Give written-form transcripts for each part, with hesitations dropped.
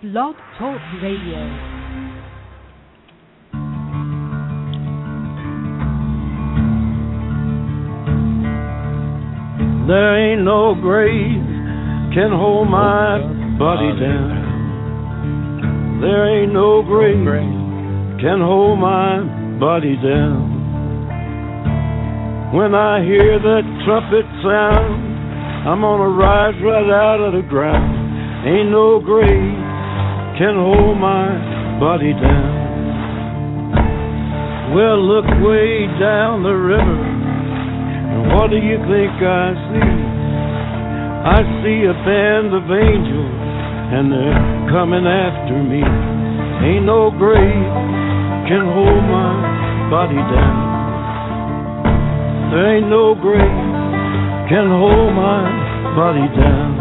Blog Talk Radio. There ain't no grave can hold my body down. There ain't no grave can hold my body down. When I hear that trumpet sound, I'm gonna rise right out of the ground. Ain't no grave can hold my body down. Well, look way down the river, and what do you think I see? I see a band of angels, and they're coming after me. Ain't no grave can hold my body down. There ain't no grave can hold my body down.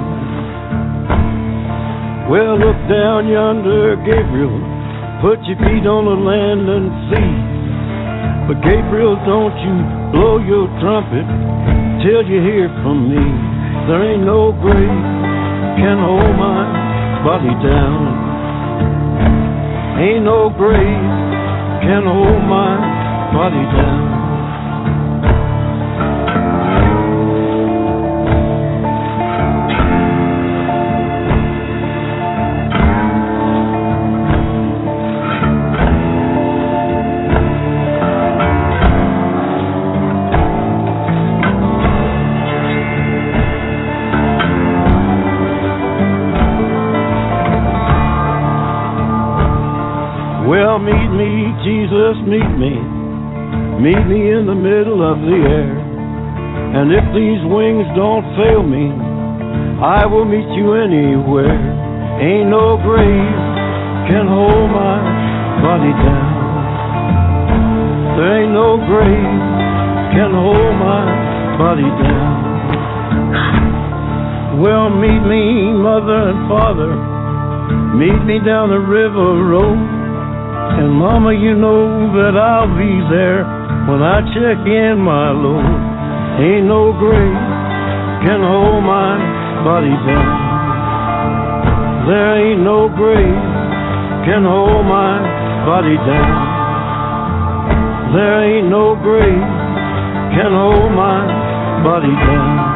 Well, look down yonder, Gabriel. Put your feet on the land and see. But Gabriel, don't you blow your trumpet till you hear from me. There ain't no grave can hold my body down. Ain't no grave can hold my body down. Well, meet me, Jesus, meet me. Meet me in the middle of the air. And if these wings don't fail me, I will meet you anywhere. Ain't no grave can hold my body down. There ain't no grave can hold my body down. Well, meet me, mother and father. Meet me down the river road. And mama, you know that I'll be there when I check in my load. Ain't no grave can hold my body down. There ain't no grave can hold my body down. There ain't no grave can hold my body down.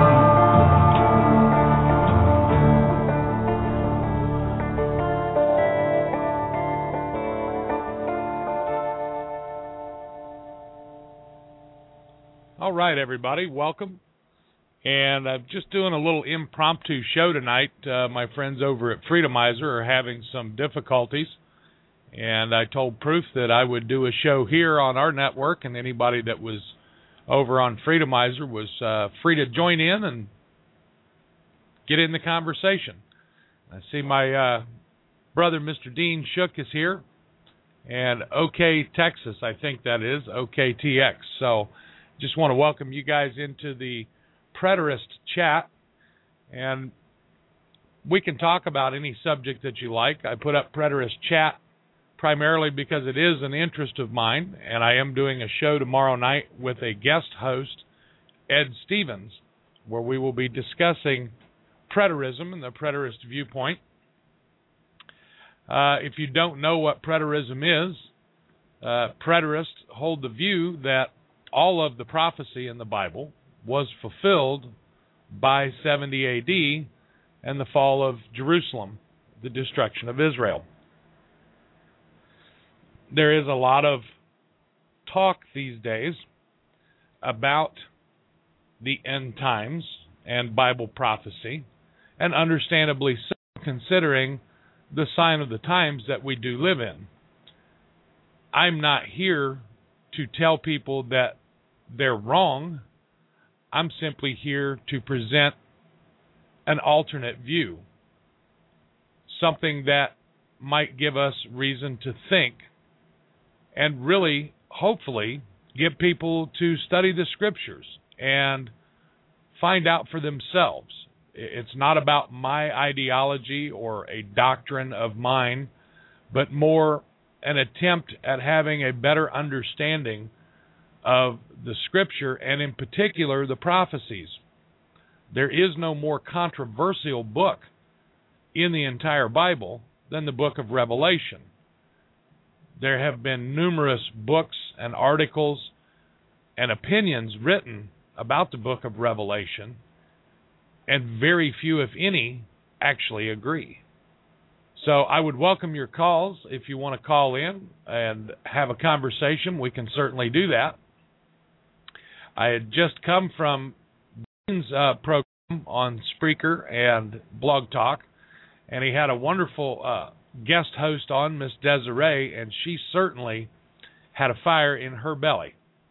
All right, everybody, welcome. And I'm just doing a little impromptu show tonight. My friends over at Freedomizer are having some difficulties, and I told Proof that I would do a show here on our network, and anybody that was over on Freedomizer was free to join in and get in the conversation. I see my brother, Mr. Dean Shook, is here, and OK Texas, I think that is, OKTX. So just want to welcome you guys into the Preterist chat, and we can talk about any subject that you like. I put up Preterist chat primarily because it is an interest of mine, and I am doing a show tomorrow night with a guest host, Ed Stevens, where we will be discussing preterism and the preterist viewpoint. If you don't know what preterism is, preterists hold the view that all of the prophecy in the Bible was fulfilled by 70 AD and the fall of Jerusalem, the destruction of Israel. There is a lot of talk these days about the end times and Bible prophecy, and understandably so, considering the sign of the times that we do live in. I'm not here to tell people that they're wrong. I'm simply here to present an alternate view, something that might give us reason to think, and really, hopefully, get people to study the Scriptures and find out for themselves. It's not about my ideology or a doctrine of mine, but more an attempt at having a better understanding of the Scripture, and in particular, the prophecies. There is no more controversial book in the entire Bible than the book of Revelation. There have been numerous books and articles and opinions written about the book of Revelation, and very few, if any, actually agree. So I would welcome your calls. If you want to call in and have a conversation, we can certainly do that. I had just come from Dean's program on Spreaker and Blog Talk, and he had a wonderful guest host on, Miss Desiree, and she certainly had a fire in her belly.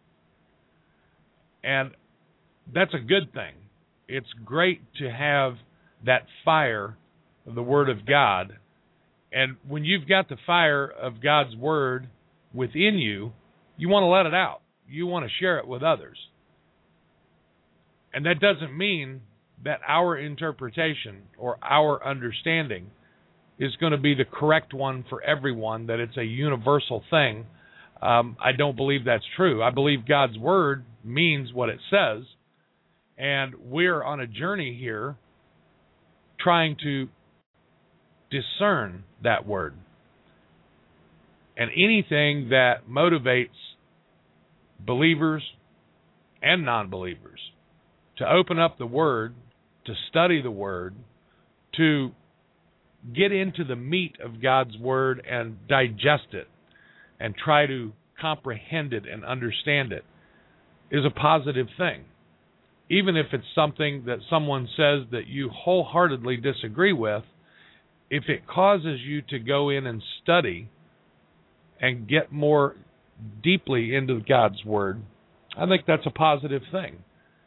And that's a good thing. It's great to have that fire of the Word of God. And when you've got the fire of God's Word within you, you want to let it out. You want to share it with others. And that doesn't mean that our interpretation or our understanding is going to be the correct one for everyone, that it's a universal thing. I don't believe that's true. I believe God's Word means what it says, and we're on a journey here trying to discern that Word. And anything that motivates believers and non-believers to open up the Word, to study the Word, to get into the meat of God's Word and digest it and try to comprehend it and understand it, is a positive thing. Even if it's something that someone says that you wholeheartedly disagree with, if it causes you to go in and study and get more deeply into God's Word, I think that's a positive thing.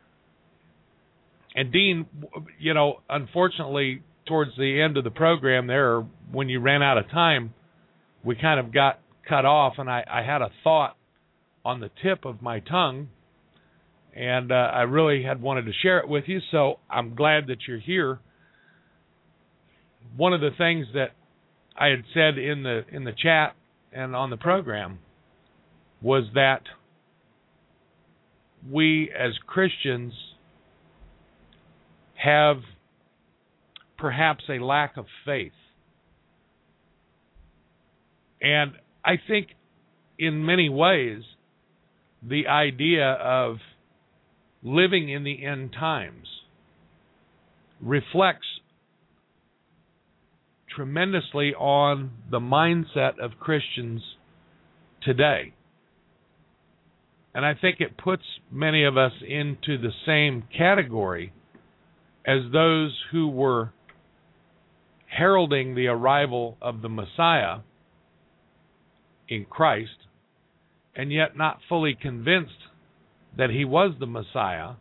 And Dean, unfortunately, towards the end of the program there, when you ran out of time, we kind of got cut off, and I had a thought on the tip of my tongue, and I really had wanted to share it with you, so I'm glad that you're here. One of the things that I had said in the chat and on the program was that we as Christians have perhaps a lack of faith. And I think in many ways the idea of living in the end times reflects tremendously on the mindset of Christians today. And I think it puts many of us into the same category as those who were heralding the arrival of the Messiah in Christ, and yet not fully convinced that he was the Messiah,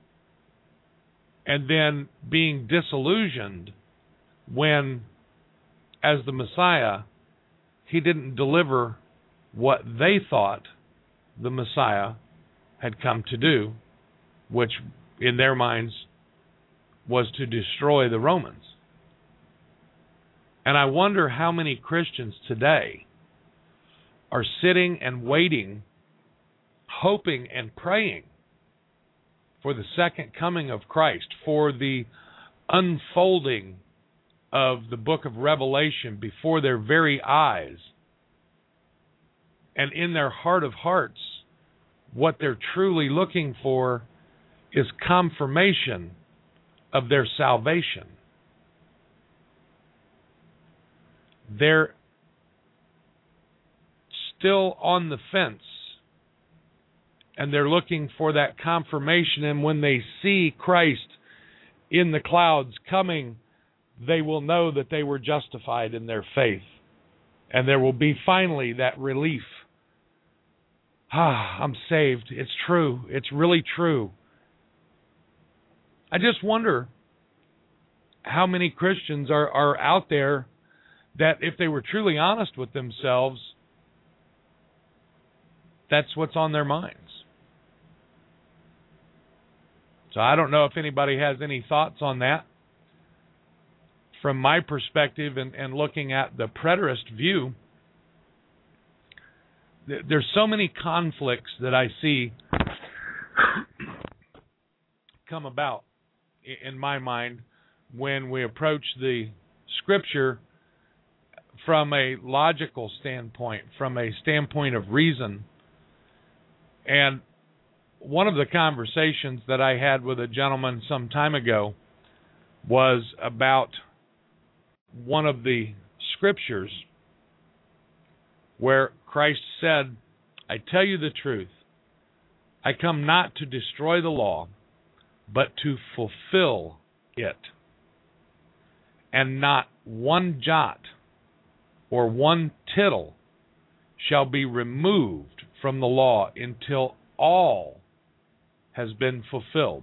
and then being disillusioned when, as the Messiah, he didn't deliver what they thought the Messiah had come to do, which in their minds was to destroy the Romans. And I wonder how many Christians today are sitting and waiting, hoping and praying for the second coming of Christ, for the unfolding of the book of Revelation before their very eyes. And in their heart of hearts, what they're truly looking for is confirmation of their salvation. They're still on the fence, and they're looking for that confirmation, and when they see Christ in the clouds coming, they will know that they were justified in their faith, and there will be finally that relief. I'm saved. It's true. It's really true. I just wonder how many Christians are out there that, if they were truly honest with themselves, that's what's on their minds. So I don't know if anybody has any thoughts on that. From my perspective and looking at the preterist view, there's so many conflicts that I see come about in my mind when we approach the Scripture from a logical standpoint, from a standpoint of reason. And one of the conversations that I had with a gentleman some time ago was about one of the scriptures where Christ said, I tell you the truth, I come not to destroy the law, but to fulfill it. And not one jot or one tittle shall be removed from the law until all has been fulfilled.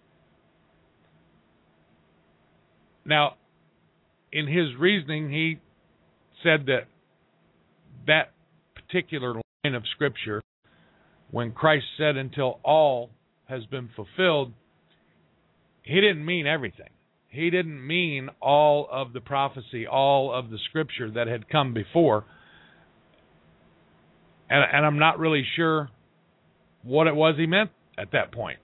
Now, in his reasoning, he said that that particular line of Scripture, when Christ said until all has been fulfilled, he didn't mean everything. He didn't mean all of the prophecy, all of the Scripture that had come before. And I'm not really sure what it was he meant at that point.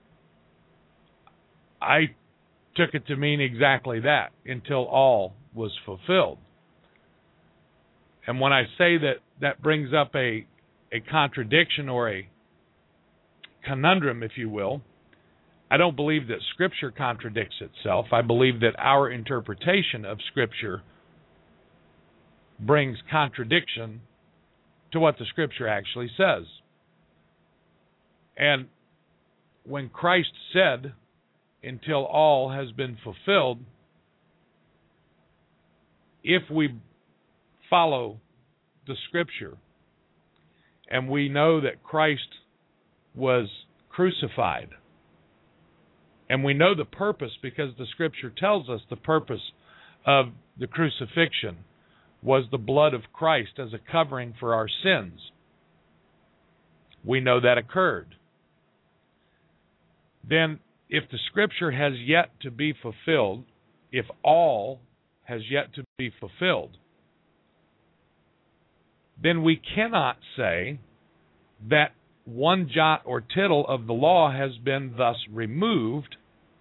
I took it to mean exactly that, until all was fulfilled. And when I say that, that brings up a contradiction or a conundrum, if you will, I don't believe that Scripture contradicts itself. I believe that our interpretation of Scripture brings contradiction to what the Scripture actually says. And when Christ said, until all has been fulfilled, if we follow the Scripture and we know that Christ was crucified, and we know the purpose because the Scripture tells us the purpose of the crucifixion was the blood of Christ as a covering for our sins. We know that occurred. Then, if the Scripture has yet to be fulfilled, if all has yet to be fulfilled, then we cannot say that one jot or tittle of the law has been thus removed.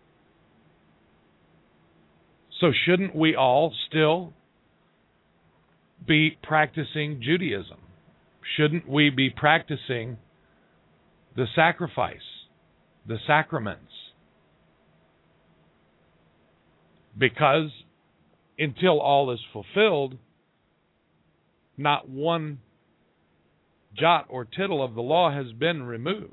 So shouldn't we all still be practicing Judaism? Shouldn't we be practicing the sacrifice, the sacraments? Because until all is fulfilled, not one jot or tittle of the law has been removed.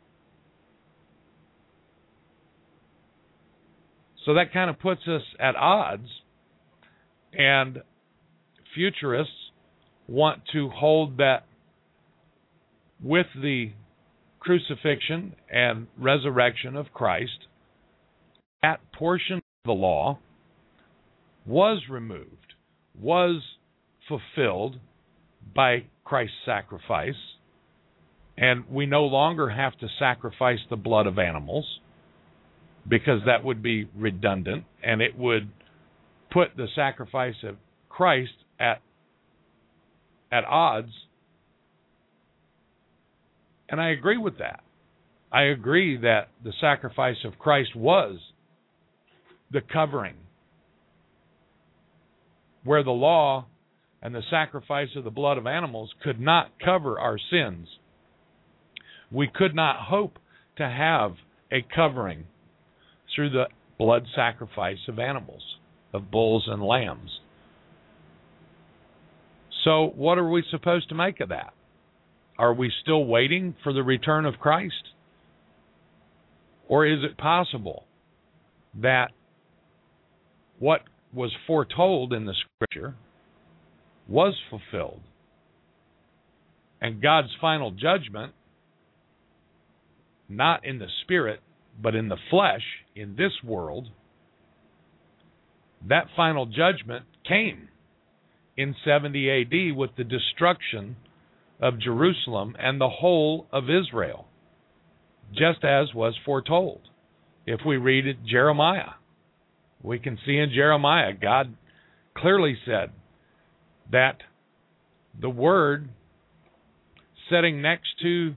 So that kind of puts us at odds, and futurists want to hold that with the crucifixion and resurrection of Christ, that portion of the law was removed, was fulfilled by Christ's sacrifice, and we no longer have to sacrifice the blood of animals, because that would be redundant, and it would put the sacrifice of Christ at odds. And I agree with that. I agree that the sacrifice of Christ was the covering, where the law and the sacrifice of the blood of animals could not cover our sins. We could not hope to have a covering through the blood sacrifice of animals, of bulls and lambs. So what are we supposed to make of that? Are we still waiting for the return of Christ? Or is it possible that what was foretold in the Scripture was fulfilled, and God's final judgment, not in the spirit, but in the flesh, in this world, that final judgment came in 70 AD with the destruction of Jerusalem and the whole of Israel, just as was foretold. If we read it, Jeremiah, we can see in Jeremiah, God clearly said that the Word sitting next to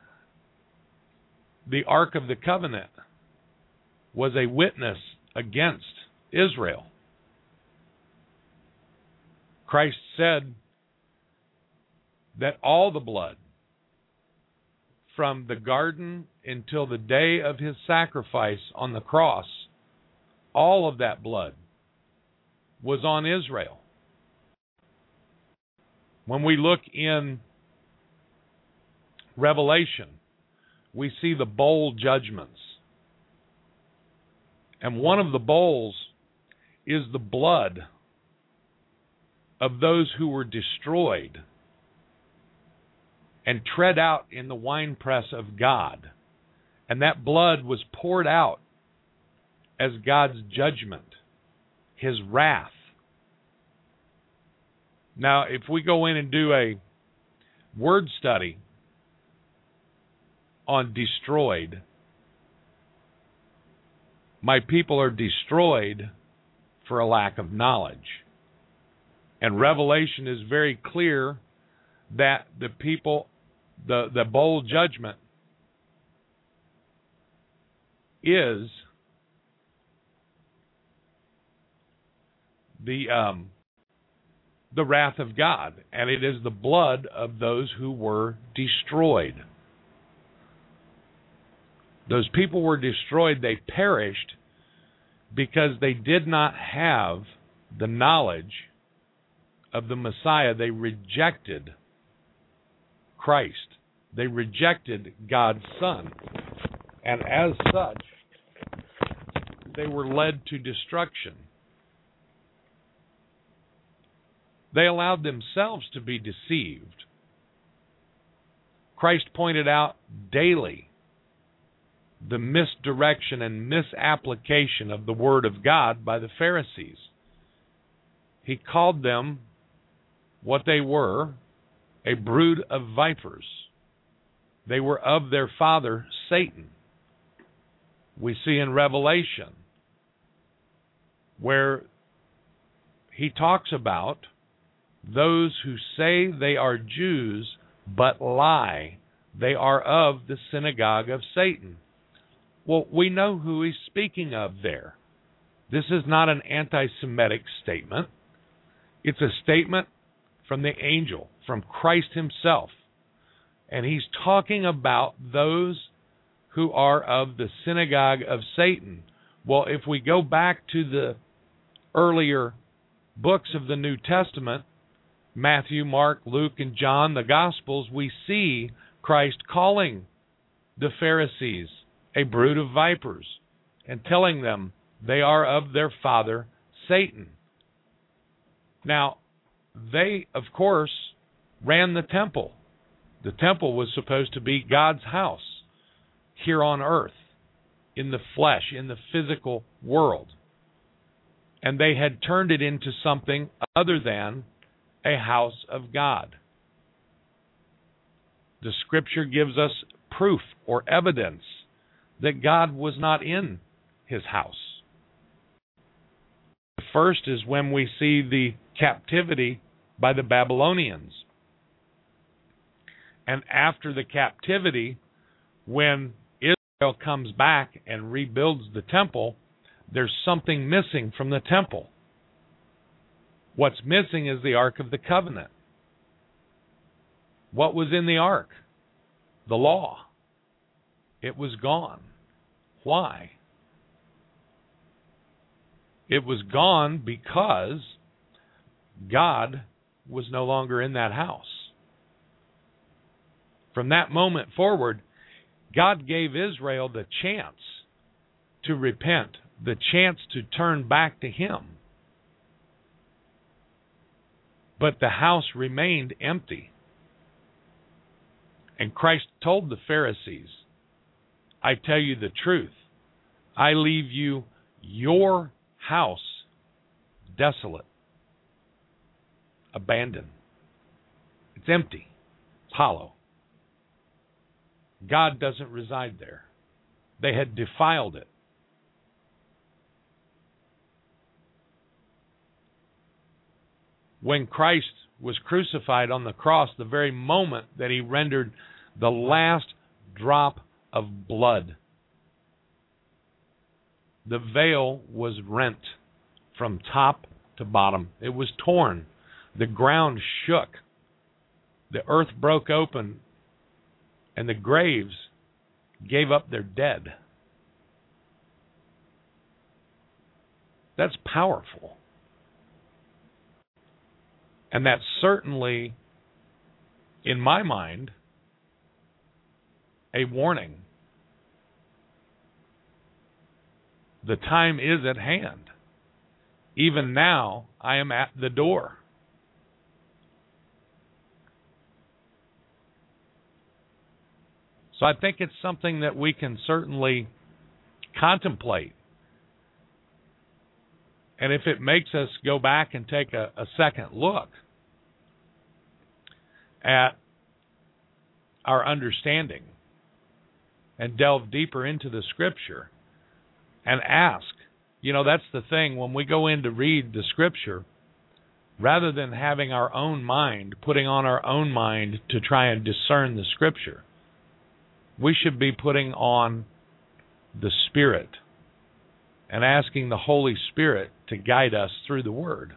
the Ark of the Covenant was a witness against Israel. Christ said that all the blood from the garden until the day of his sacrifice on the cross, all of that blood was on Israel. When we look in Revelation, we see the bowl judgments. And one of the bowls is the blood of those who were destroyed and tread out in the winepress of God. And that blood was poured out as God's judgment, his wrath. Now, if we go in and do a word study on destroyed, my people are destroyed for a lack of knowledge. And Revelation is very clear that the people, the bowl judgment is the wrath of God, and it is the blood of those who were destroyed. Those people were destroyed, they perished because they did not have the knowledge of the Messiah. They rejected Christ. They rejected God's Son. And as such, they were led to destruction. They allowed themselves to be deceived. Christ pointed out daily the misdirection and misapplication of the Word of God by the Pharisees. He called them what they were, a brood of vipers. They were of their father, Satan. We see in Revelation where he talks about those who say they are Jews but lie. They are of the synagogue of Satan. Well, we know who he's speaking of there. This is not an anti-Semitic statement. It's a statement from the angel, from Christ himself. And he's talking about those who are of the synagogue of Satan. Well, if we go back to the earlier books of the New Testament, Matthew, Mark, Luke, and John, the Gospels, we see Christ calling the Pharisees a brood of vipers and telling them they are of their father, Satan. Now, they, of course, ran the temple. The temple was supposed to be God's house here on earth, in the flesh, in the physical world. And they had turned it into something other than a house of God. The Scripture gives us proof or evidence that God was not in his house. The first is when we see the captivity by the Babylonians. And after the captivity, when Israel comes back and rebuilds the temple, there's something missing from the temple. What's missing is the Ark of the Covenant. What was in the Ark? The law. It was gone. Why? It was gone because God was no longer in that house. From that moment forward, God gave Israel the chance to repent, the chance to turn back to him. But the house remained empty. And Christ told the Pharisees, I tell you the truth, I leave you your house desolate, abandoned. It's empty. It's hollow. God doesn't reside there. They had defiled it. When Christ was crucified on the cross, the very moment that he rendered the last drop of blood, the veil was rent from top to bottom. It was torn. The ground shook. The earth broke open, and the graves gave up their dead. That's powerful. And that's certainly, in my mind, a warning. The time is at hand. Even now, I am at the door. So I think it's something that we can certainly contemplate. And if it makes us go back and take a second look at our understanding and delve deeper into the Scripture and ask, that's the thing, when we go in to read the Scripture, rather than having our own mind, putting on our own mind to try and discern the Scripture, we should be putting on the Spirit and asking the Holy Spirit to guide us through the Word.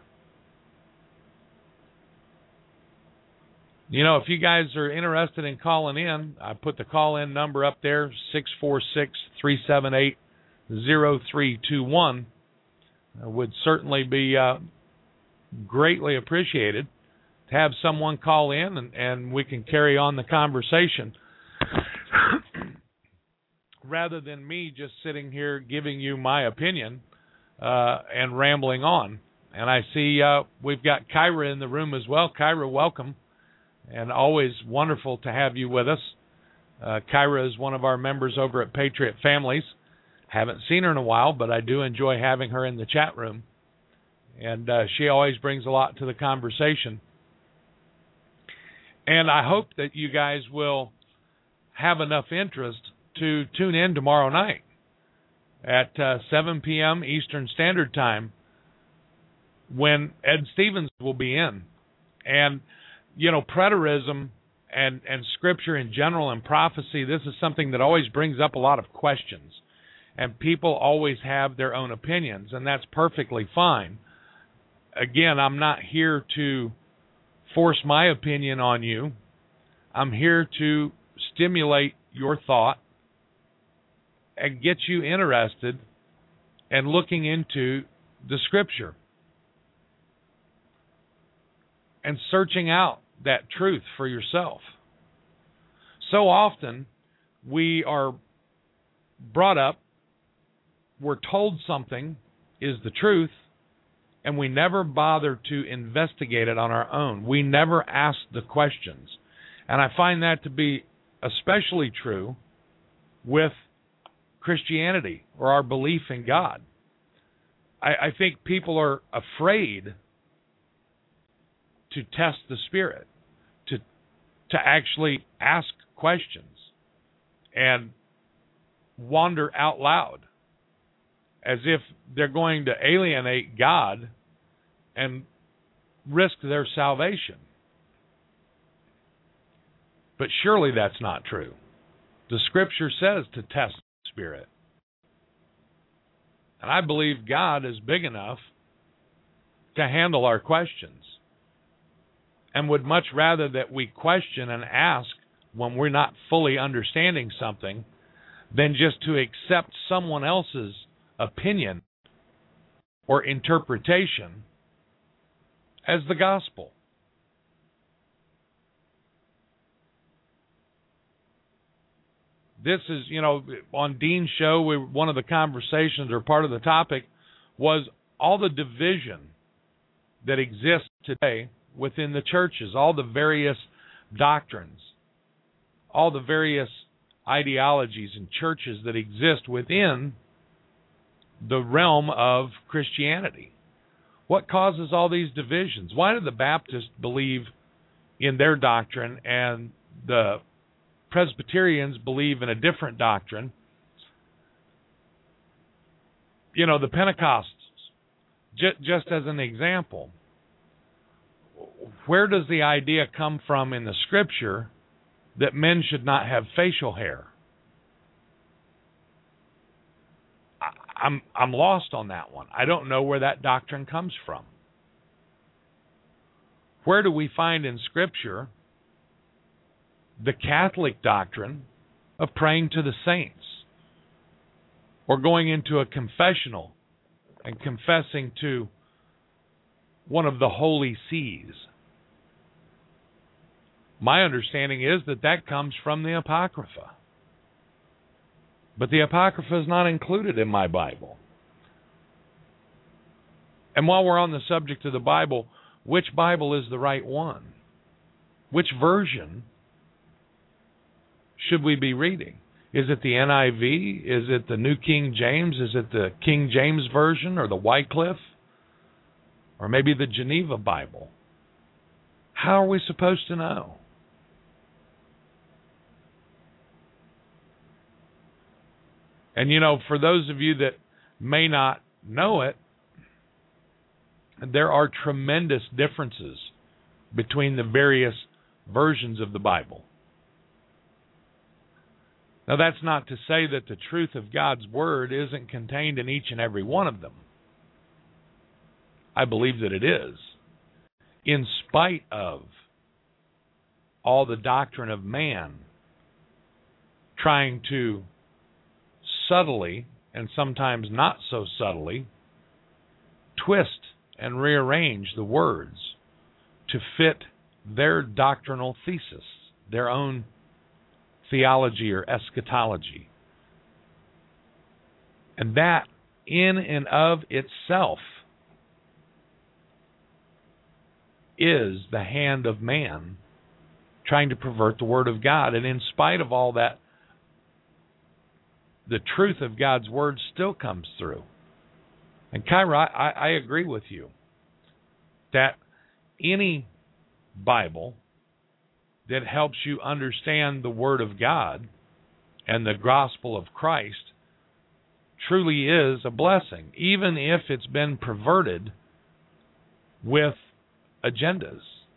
If you guys are interested in calling in, I put the call-in number up there, 646-378-0321. Would certainly be greatly appreciated to have someone call in and we can carry on the conversation rather than me just sitting here giving you my opinion and rambling on. And I see we've got Kyra in the room as well. Kyra, welcome, and always wonderful to have you with us. Kyra is one of our members over at Patriot Families. Haven't seen her in a while, but I do enjoy having her in the chat room. And she always brings a lot to the conversation. And I hope that you guys will have enough interest to tune in tomorrow night at 7 p.m. Eastern Standard Time when Ed Stevens will be in. And, preterism and Scripture in general and prophecy, this is something that always brings up a lot of questions. And people always have their own opinions, and that's perfectly fine. Again, I'm not here to force my opinion on you. I'm here to stimulate your thought and get you interested and looking into the Scripture and searching out that truth for yourself. So often we are brought up, we're told something is the truth, and we never bother to investigate it on our own. We never ask the questions. And I find that to be especially true with Christianity or our belief in God. I think people are afraid to test the Spirit, to actually ask questions and wander out loud, as if they're going to alienate God and risk their salvation. But surely that's not true. The Scripture says to test the Spirit. And I believe God is big enough to handle our questions, and would much rather that we question and ask when we're not fully understanding something than just to accept someone else's opinion or interpretation as the gospel. This is, on Dean's show, one of the conversations or part of the topic was all the division that exists today within the churches, all the various doctrines, all the various ideologies and churches that exist within the realm of Christianity. What causes all these divisions? Why do the Baptists believe in their doctrine and the Presbyterians believe in a different doctrine? The Pentecostals, just as an example, where does the idea come from in the Scripture that men should not have facial hair? I'm lost on that one. I don't know where that doctrine comes from. Where do we find in Scripture the Catholic doctrine of praying to the saints, or going into a confessional and confessing to one of the holy sees? My understanding is that that comes from the Apocrypha. But the Apocrypha is not included in my Bible. And while we're on the subject of the Bible, which Bible is the right one? Which version should we be reading? Is it the NIV? Is it the New King James? Is it the King James Version, or the Wycliffe? Or maybe the Geneva Bible? How are we supposed to know? And for those of you that may not know it, there are tremendous differences between the various versions of the Bible. Now, that's not to say that the truth of God's Word isn't contained in each and every one of them. I believe that it is, in spite of all the doctrine of man trying to subtly, and sometimes not so subtly, twist and rearrange the words to fit their doctrinal thesis, their own theology or eschatology. And that, in and of itself, is the hand of man trying to pervert the Word of God. And in spite of all that, the truth of God's Word still comes through. And Kyra, I agree with you that any Bible that helps you understand the Word of God and the gospel of Christ truly is a blessing, even if it's been perverted with agendas.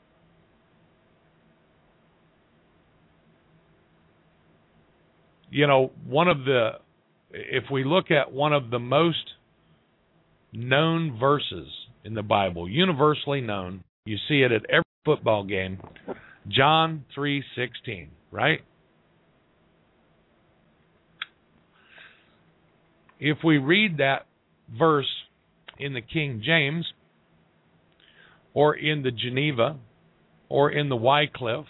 If we look at one of the most known verses in the Bible, universally known, you see it at every football game, John 3:16, right? If we read that verse in the King James, or in the Geneva, or in the Wycliffe,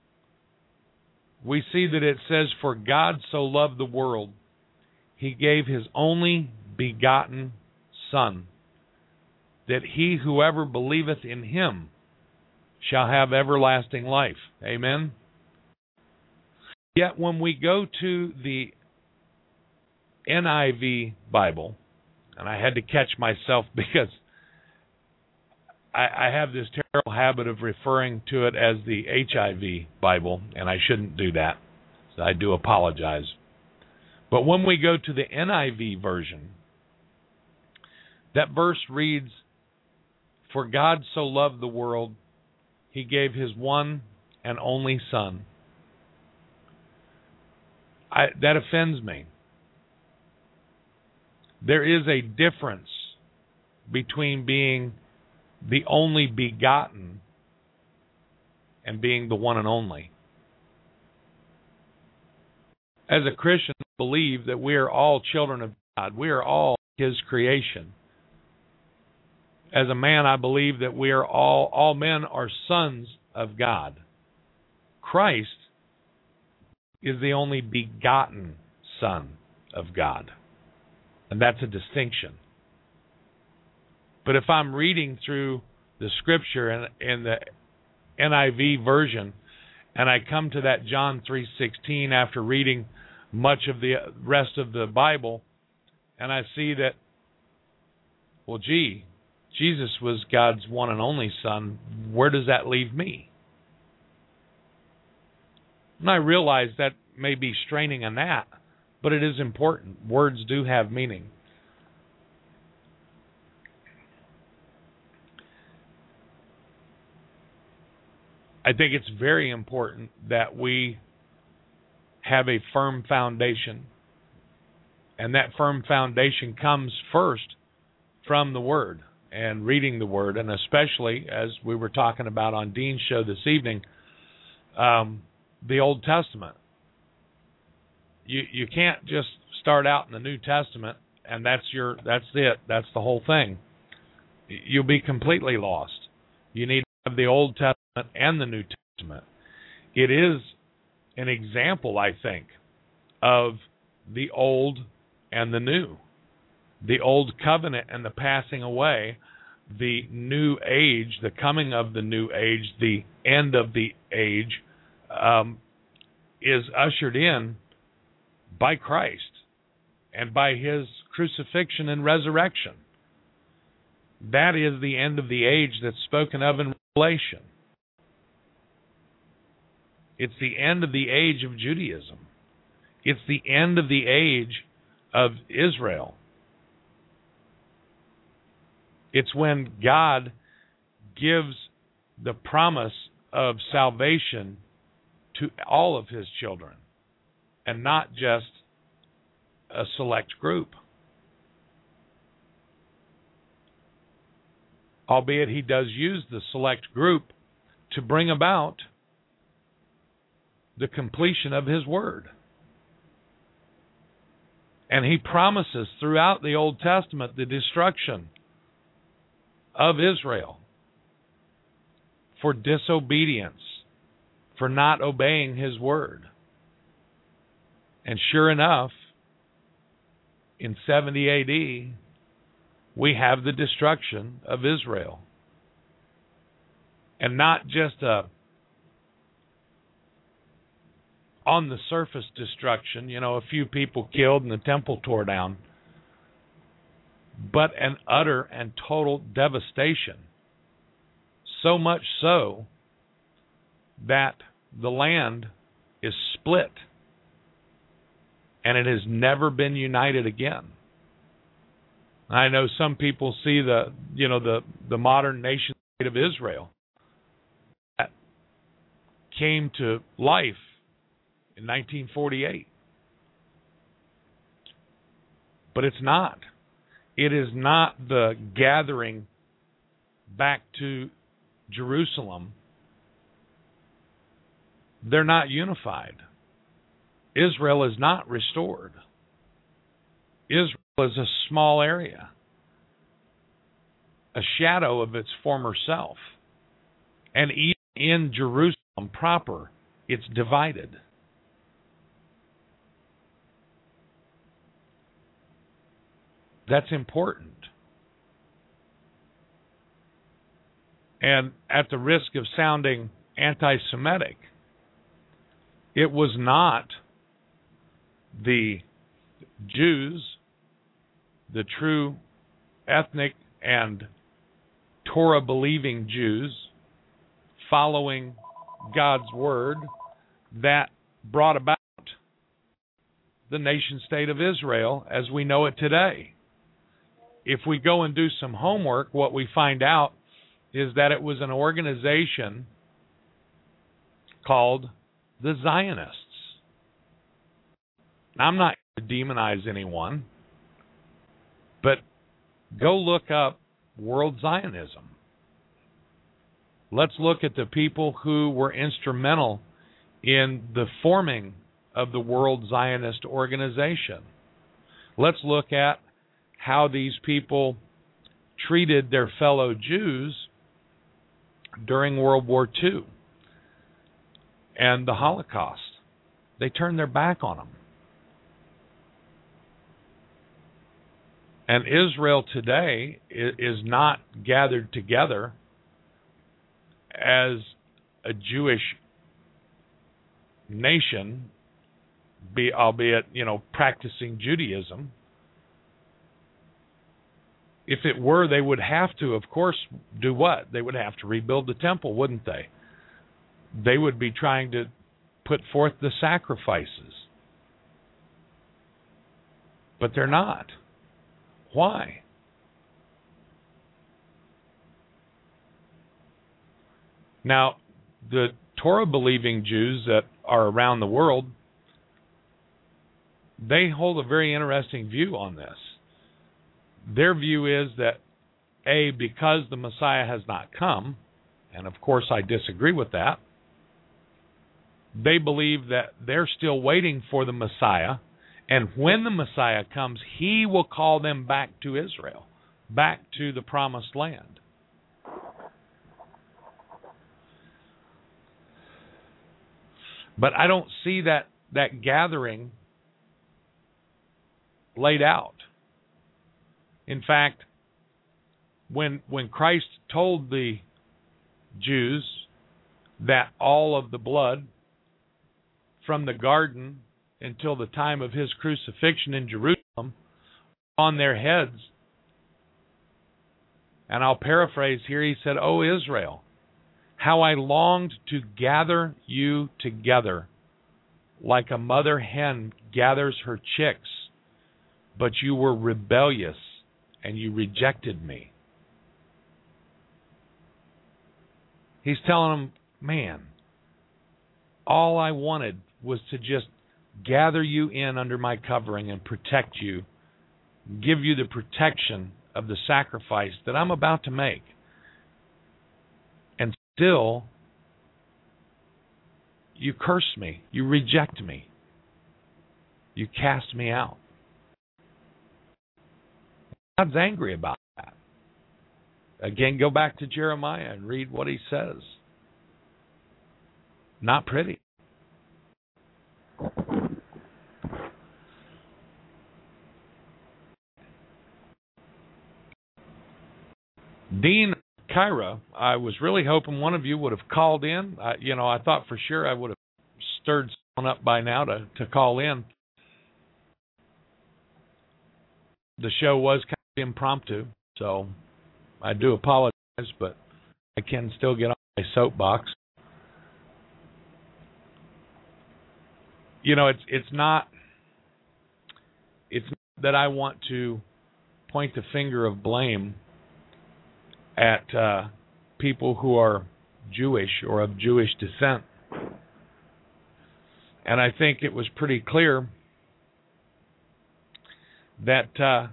we see that it says, "For God so loved the world, he gave his only begotten Son, that he whoever believeth in him shall have everlasting life." Amen? Yet when we go to the NIV Bible, and I had to catch myself because I have this terrible habit of referring to it as the HIV Bible, and I shouldn't do that. So I do apologize. But when we go to the NIV version, that verse reads, "For God so loved the world, he gave his one and only Son." That offends me. There is a difference between being the only begotten and being the one and only. As a Christian, I believe that we are all children of God. We are all his creation. As a man, I believe that we are all men are sons of God. Christ is the only begotten Son of God. And that's a distinction. But if I'm reading through the Scripture in the NIV version, and I come to that John 3:16 after reading much of the rest of the Bible, and I see that, well, Jesus was God's one and only Son, where does that leave me? And I realize that may be straining a gnat, but it is important. Words do have meaning. I think it's very important that we have a firm foundation, and that firm foundation comes first from the Word. and reading the Word, and especially, as we were talking about on Dean's show this evening, the Old Testament. You can't just start out in the New Testament and that's it. That's the whole thing. You'll be completely lost. You need to have the Old Testament and the New Testament. It is an example, I think, of the old and the new. The old covenant and the passing away, the new age, the coming of the new age, the end of the age, is ushered in by Christ and by his crucifixion and resurrection. That is the end of the age that's spoken of in Revelation. It's the end of the age of Judaism. It's the end of the age of Israel. It's when God gives the promise of salvation to all of his children and not just a select group. Albeit he does use the select group to bring about the completion of his word. And he promises throughout the Old Testament the destruction of Israel for disobedience, for not obeying his word. And sure enough, in 70 AD, we have the destruction of Israel. And not just a on the surface destruction, a few people killed and the temple tore down, but an utter and total devastation. So much so that the land is split and it has never been united again. I know some people see the modern nation state of Israel that came to life in 1948. But it's not. It is not the gathering back to Jerusalem. They're not unified. Israel is not restored. Israel is a small area, a shadow of its former self. And even in Jerusalem proper, it's divided. That's important. And at the risk of sounding anti-Semitic, it was not the Jews, the true ethnic and Torah-believing Jews, following God's word, that brought about the nation-state of Israel as we know it today. If we go and do some homework, what we find out is that it was an organization called the Zionists. Now, I'm not going to demonize anyone, but go look up World Zionism. Let's look at the people who were instrumental in the forming of the World Zionist Organization. Let's look at how these people treated their fellow Jews during World War II and the Holocaust. They turned their back on them. And Israel today is not gathered together as a Jewish nation, albeit, practicing Judaism. If it were, they would have to, of course, do what? They would have to rebuild the temple, wouldn't they? They would be trying to put forth the sacrifices. But they're not. Why? Now, the Torah-believing Jews that are around the world, they hold a very interesting view on this. Their view is that because the Messiah has not come, and of course I disagree with that, they believe that they're still waiting for the Messiah, and when the Messiah comes, he will call them back to Israel, back to the promised land. But I don't see that gathering laid out. In fact, when Christ told the Jews that all of the blood from the garden until the time of his crucifixion in Jerusalem on their heads, and I'll paraphrase here, he said, "O Israel, how I longed to gather you together like a mother hen gathers her chicks, but you were rebellious and you rejected me." He's telling them, man, all I wanted was to just gather you in under my covering and protect you, give you the protection of the sacrifice that I'm about to make. And still, you curse me, you reject me, you cast me out. God's angry about that. Again, go back to Jeremiah and read what he says. Not pretty. Dean Kyra, I was really hoping one of you would have called in. I thought for sure I would have stirred someone up by now to call in. The show was kind of impromptu, so I do apologize, but I can still get on my soapbox. It's not that I want to point the finger of blame at people who are Jewish or of Jewish descent. And I think it was pretty clear that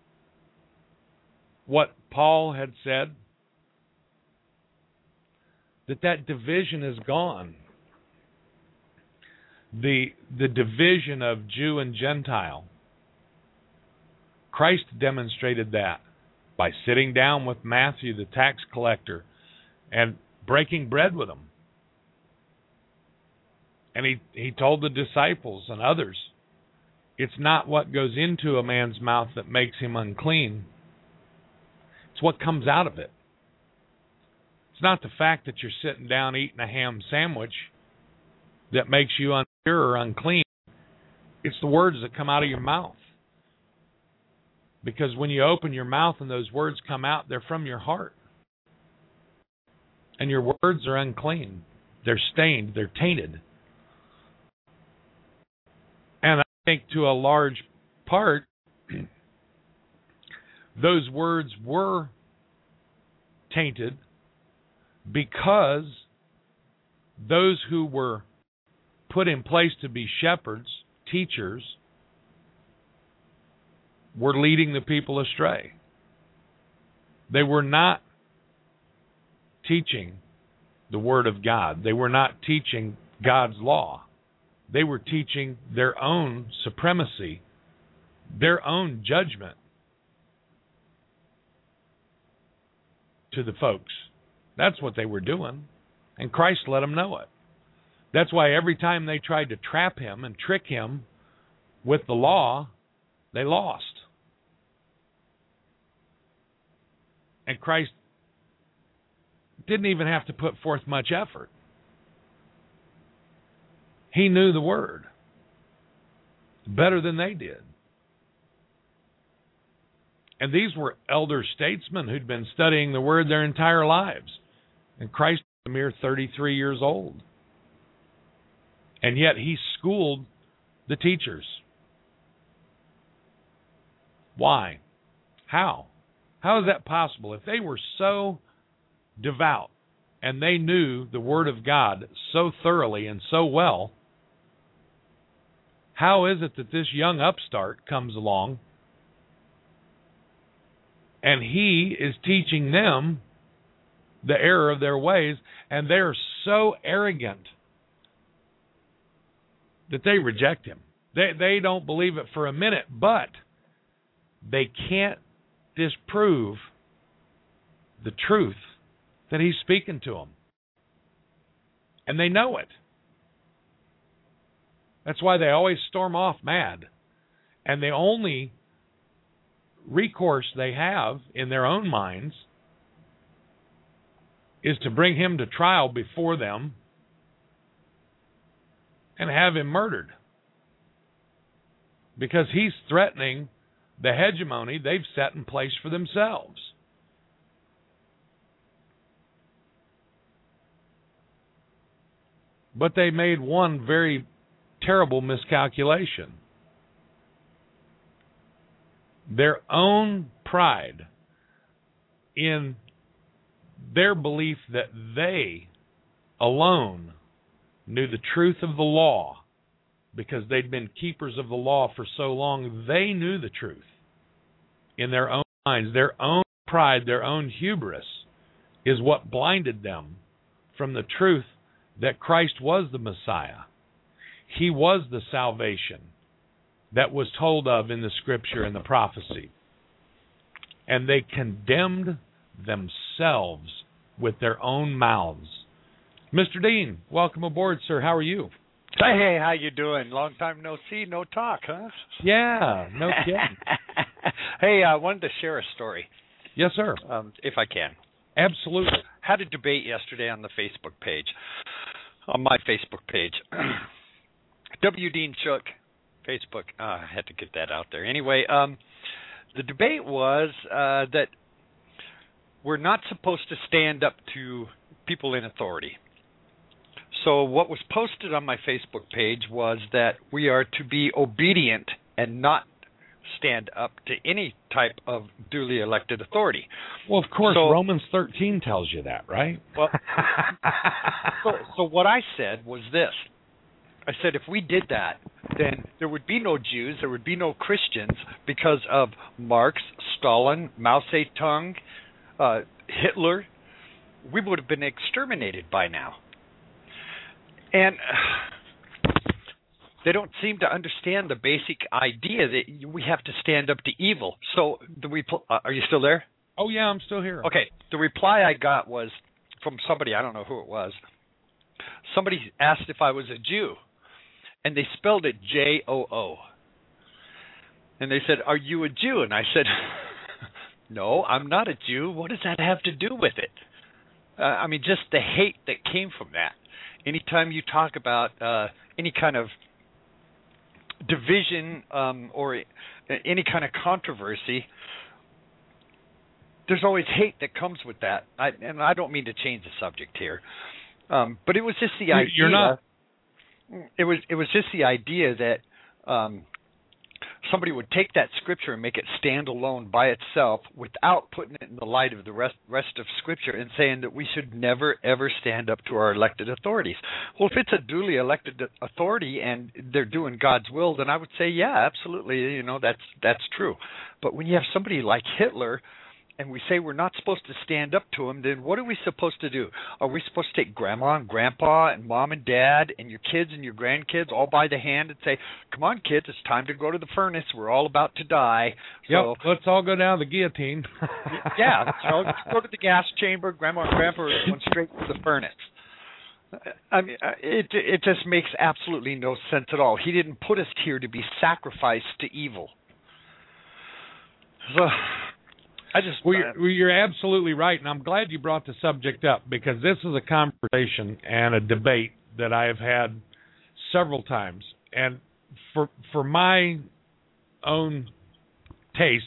what Paul had said, that division is gone. The division of Jew and Gentile. Christ demonstrated that by sitting down with Matthew, the tax collector, and breaking bread with him. And he told the disciples and others, it's not what goes into a man's mouth that makes him unclean. It's what comes out of it. It's not the fact that you're sitting down eating a ham sandwich that makes you impure or unclean. It's the words that come out of your mouth. Because when you open your mouth and those words come out, they're from your heart. And your words are unclean. They're stained. They're tainted. And I think to a large part, those words were tainted because those who were put in place to be shepherds, teachers, were leading the people astray. They were not teaching the Word of God. They were not teaching God's law. They were teaching their own supremacy, their own judgment to the folks. That's what they were doing. And Christ let them know it. That's why every time they tried to trap him and trick him with the law, they lost. And Christ didn't even have to put forth much effort. He knew the Word better than they did. And these were elder statesmen who'd been studying the Word their entire lives. And Christ was a mere 33 years old. And yet he schooled the teachers. Why? How? How is that possible? If they were so devout and they knew the Word of God so thoroughly and so well, how is it that this young upstart comes along And he is teaching them the error of their ways, and they're so arrogant that they reject him. They don't believe it for a minute, but they can't disprove the truth that he's speaking to them. And they know it. That's why they always storm off mad. And the only recourse they have in their own minds is to bring him to trial before them and have him murdered. Because he's threatening the hegemony they've set in place for themselves. But they made one very terrible miscalculation. Their own pride in their belief that they alone knew the truth of the law, because they'd been keepers of the law for so long, they knew the truth in their own minds. Their own pride, their own hubris is what blinded them from the truth that Christ was the Messiah. He was the salvation that was told of in the Scripture and the prophecy. And they condemned themselves with their own mouths. Mr. Dean, welcome aboard, sir. How are you? Hey, how you doing? Long time no see, no talk, huh? Yeah, no kidding. Hey, I wanted to share a story. Yes, sir. If I can. Absolutely. Had a debate yesterday on the Facebook page, on my Facebook page. W. Dean Shook, Facebook. I had to get that out there. Anyway, the debate was that we're not supposed to stand up to people in authority. So what was posted on my Facebook page was that we are to be obedient and not stand up to any type of duly elected authority. Well, of course, Romans 13 tells you that, right? Well, so what I said was this. I said if we did that, then there would be no Jews, there would be no Christians, because of Marx, Stalin, Mao Zedong, Hitler. We would have been exterminated by now. And they don't seem to understand the basic idea that we have to stand up to evil. So, are you still there? Oh, yeah, I'm still here. Okay. The reply I got was from somebody, I don't know who it was. Somebody asked if I was a Jew, and they spelled it J-O-O. And they said, "Are you a Jew?" And I said, "No, I'm not a Jew. What does that have to do with it?" I mean, just the hate that came from that. Anytime you talk about any kind of division or any kind of controversy, there's always hate that comes with that. And I don't mean to change the subject here, but it was just the idea. You're not. It was just the idea that somebody would take that scripture and make it stand alone by itself without putting it in the light of the rest of scripture and saying that we should never, ever stand up to our elected authorities. Well, if it's a duly elected authority and they're doing God's will, then I would say, yeah, absolutely, that's true. But when you have somebody like Hitler and we say we're not supposed to stand up to him, then what are we supposed to do? Are we supposed to take grandma and grandpa and mom and dad and your kids and your grandkids all by the hand and say, "Come on, kids, it's time to go to the furnace. We're all about to die." So, yep, let's all go down the guillotine. Yeah, let's go to the gas chamber. Grandma and grandpa are going straight to the furnace. I mean, it just makes absolutely no sense at all. He didn't put us here to be sacrificed to evil. So you're absolutely right, and I'm glad you brought the subject up, because this is a conversation and a debate that I have had several times. And for my own taste,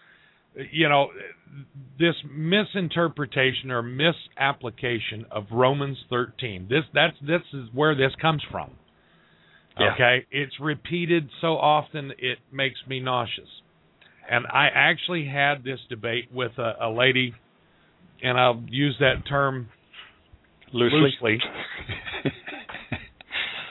this misinterpretation or misapplication of Romans 13, this is where this comes from. Yeah. Okay? It's repeated so often it makes me nauseous. And I actually had this debate with a lady, and I'll use that term loosely.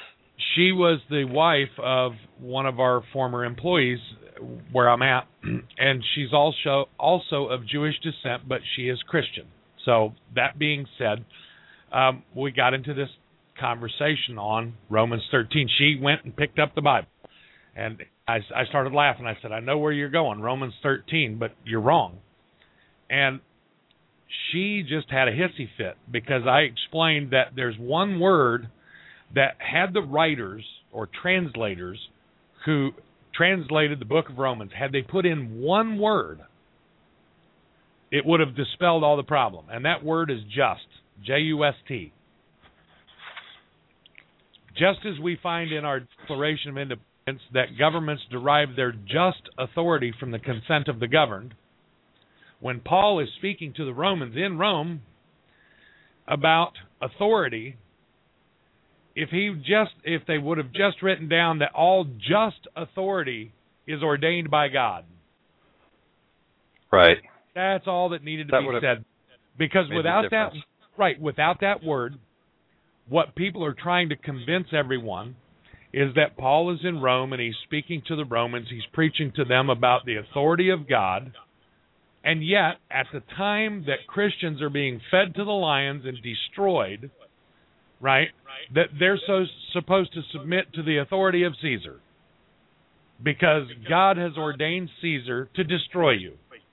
She was the wife of one of our former employees where I'm at, and she's also of Jewish descent, but she is Christian. So that being said, we got into this conversation on Romans 13. She went and picked up the Bible, and I started laughing. I said, I know where you're going, Romans 13, but you're wrong. And she just had a hissy fit because I explained that there's one word that had the writers or translators who translated the book of Romans, had they put in one word, it would have dispelled all the problem. And that word is just, J-U-S-T. Just as we find in our Declaration of Independence that governments derive their just authority from the consent of the governed, when Paul is speaking to the Romans in Rome about authority, if they would have just written down that all just authority is ordained by God. Right. That's all that needed to be said. Because without that word, what people are trying to convince everyone is that Paul is in Rome and he's speaking to the Romans, he's preaching to them about the authority of God, and yet, at the time that Christians are being fed to the lions and destroyed, right, that they're supposed to submit to the authority of Caesar because God has ordained Caesar to destroy you.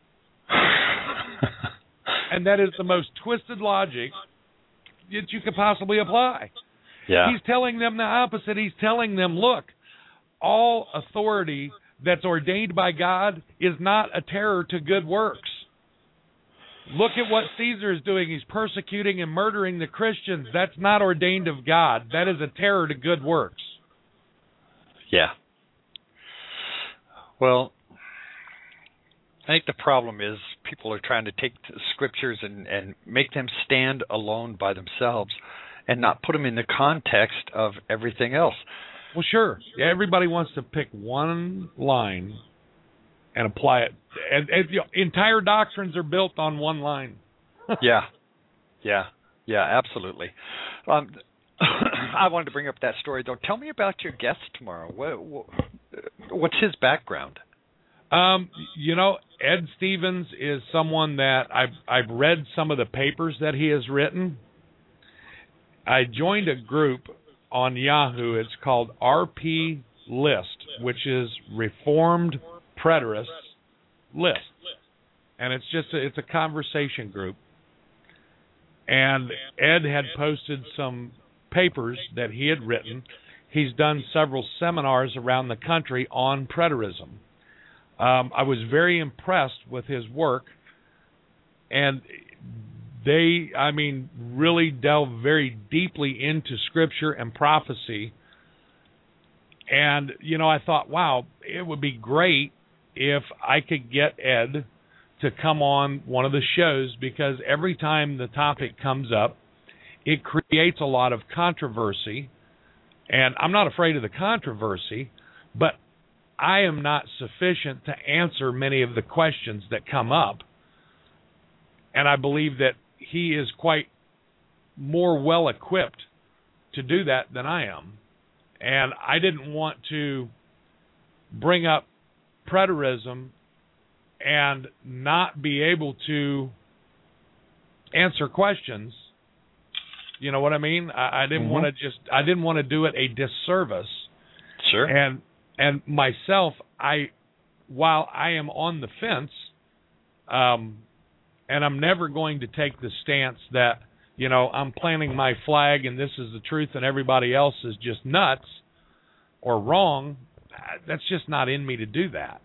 And that is the most twisted logic that you could possibly apply. Yeah. He's telling them the opposite. He's telling them, look, all authority that's ordained by God is not a terror to good works. Look at what Caesar is doing. He's persecuting and murdering the Christians. That's not ordained of God. That is a terror to good works. Yeah. Well, I think the problem is people are trying to take the scriptures and make them stand alone by themselves and not put them in the context of everything else. Well, sure. Everybody wants to pick one line and apply it. And entire doctrines are built on one line. Yeah, absolutely. I wanted to bring up that story, though. Tell me about your guest tomorrow. What's his background? Ed Stevens is someone that I've read some of the papers that he has written. I joined a group on Yahoo. It's called RP List, which is Reformed Preterists List, and it's a conversation group. And Ed had posted some papers that he had written. He's done several seminars around the country on preterism. I was very impressed with his work, and they, really delve very deeply into Scripture and prophecy. And, I thought, wow, it would be great if I could get Ed to come on one of the shows, because every time the topic comes up, it creates a lot of controversy. And I'm not afraid of the controversy, but I am not sufficient to answer many of the questions that come up. And I believe that he is quite more well-equipped to do that than I am. And I didn't want to bring up preterism and not be able to answer questions. You know what I mean? I didn't want to do it a disservice. Sure. And myself, while I am on the fence, and I'm never going to take the stance that, I'm planting my flag and this is the truth and everybody else is just nuts or wrong. That's just not in me to do that.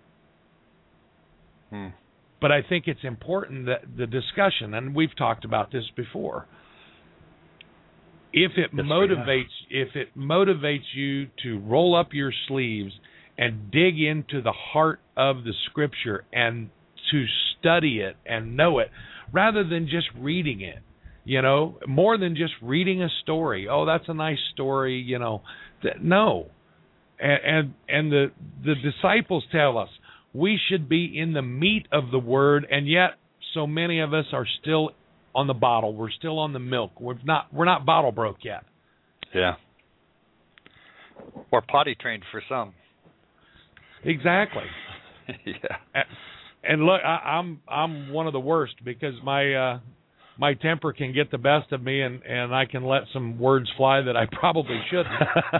But I think it's important that the discussion, and we've talked about this before, if it motivates you to roll up your sleeves and dig into the heart of the Scripture and to study it and know it, rather than just reading it, more than just reading a story. Oh, that's a nice story, No. And the disciples tell us we should be in the meat of the Word, and yet so many of us are still on the bottle. We're still on the milk. We're not bottle broke yet. Yeah. Or potty trained for some. Exactly. Yeah. And look, I'm one of the worst because my temper can get the best of me, and I can let some words fly that I probably shouldn't.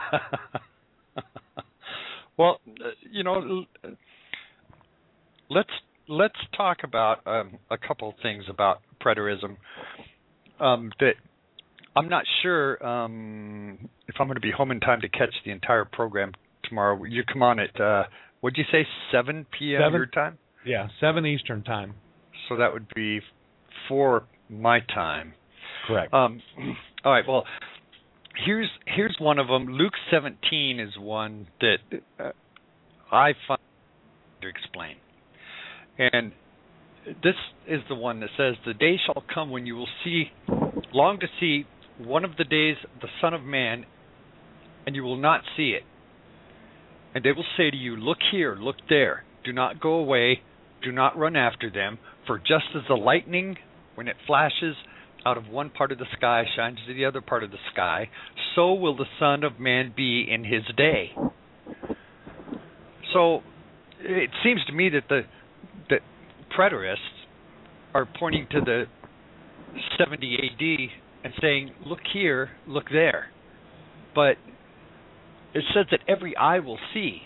Well, let's talk about a couple of things about preterism that I'm not sure if I'm going to be home in time to catch the entire program tomorrow. You come on at what'd you say, 7 p.m. your time? Yeah, 7 Eastern time. So that would be 4 my time. Correct. All right. Well, here's one of them. Luke 17 is one that I find to explain. And this is the one that says, "The day shall come when you will long to see one of the days the Son of Man, and you will not see it. And they will say to you, look here, look there. Do not go away. Do not run after them. For just as the lightning, when it flashes out of one part of the sky, shines to the other part of the sky, so will the Son of Man be in his day." So it seems to me that the preterists are pointing to the 70 A.D. and saying, look here, look there. But it says that every eye will see.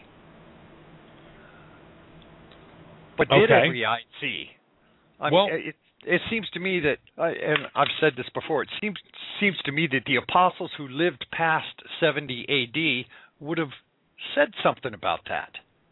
But did every eye see? I mean, it seems to me that, and I've said this before, it seems to me that the apostles who lived past 70 A.D. would have said something about that.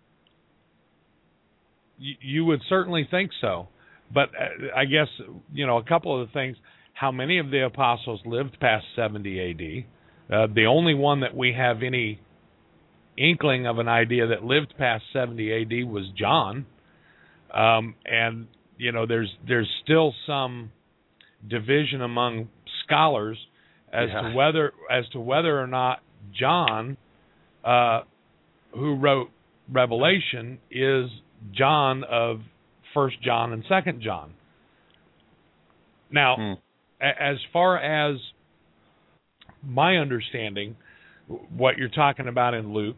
You would certainly think so. But I guess, a couple of the things, how many of the apostles lived past 70 A.D.? The only one that we have any inkling of an idea that lived past 70 A.D. was John. And, there's still some division among scholars as to whether or not John, who wrote Revelation, is John of 1 John and 2 John. Now, as far as my understanding, what you're talking about in Luke,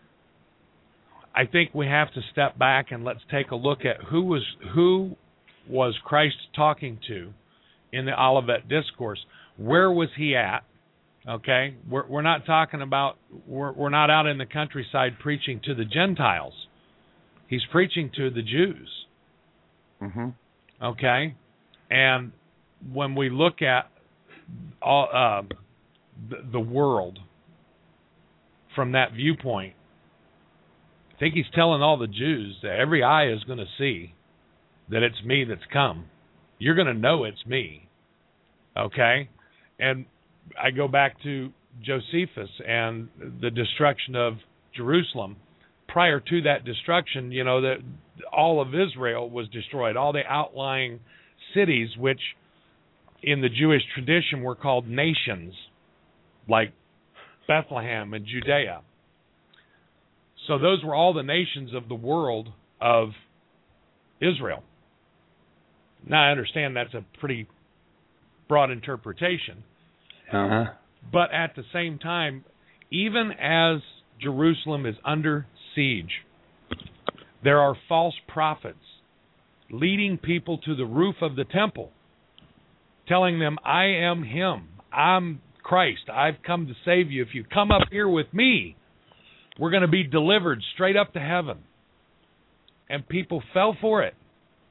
I think we have to step back and let's take a look at who was Christ talking to in the Olivet Discourse. Where was he at? Okay, we're not talking about, we're not out in the countryside preaching to the Gentiles. He's preaching to the Jews. Mm-hmm. Okay, and when we look at all, the world from that viewpoint, I think he's telling all the Jews that every eye is going to see that it's me that's come. You're going to know it's me. Okay, and I go back to Josephus and the destruction of Jerusalem. Prior to that destruction, that all of Israel was destroyed, all the outlying cities, which in the Jewish tradition were called nations, like Bethlehem and Judea. So those were all the nations of the world of Israel. Now, I understand that's a pretty broad interpretation. Uh-huh. But at the same time, even as Jerusalem is under siege, there are false prophets leading people to the roof of the temple, telling them, I am him. I'm Christ. I've come to save you. If you come up here with me, we're going to be delivered straight up to heaven. And people fell for it.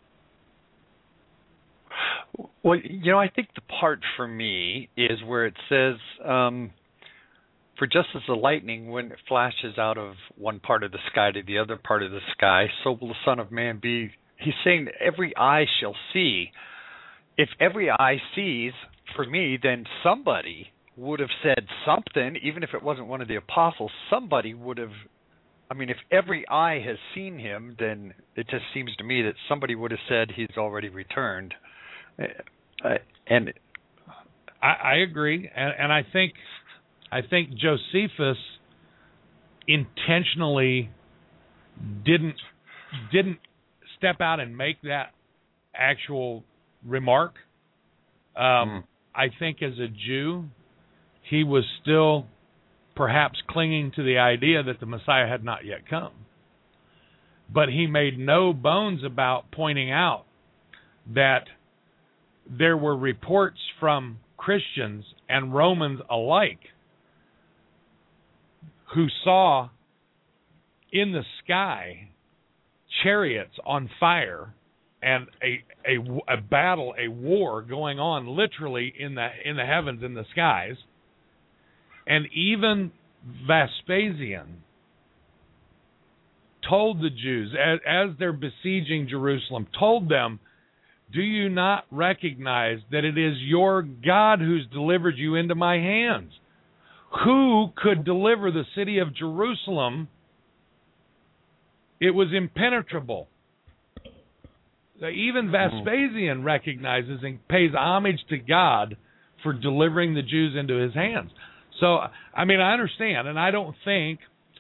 Well, I think the part for me is where it says, for just as the lightning, when it flashes out of one part of the sky to the other part of the sky, so will the Son of Man be. He's saying that every eye shall see. If every eye sees, for me, then somebody would have said something, even if it wasn't one of the apostles. Somebody would have. I mean, if every eye has seen him, then it just seems to me that somebody would have said he's already returned. And I agree, and I think Josephus intentionally didn't step out and make that actual remark. I think as a Jew, he was still perhaps clinging to the idea that the Messiah had not yet come. But he made no bones about pointing out that there were reports from Christians and Romans alike who saw in the sky chariots on fire and a battle, a war going on literally in the heavens, in the skies. And even Vespasian told the Jews, as they're besieging Jerusalem, told them, do you not recognize that it is your God who's delivered you into my hands? Who could deliver the city of Jerusalem? It was impenetrable. Even Vespasian recognizes and pays homage to God for delivering the Jews into his hands. So, I mean, I understand, and I don't think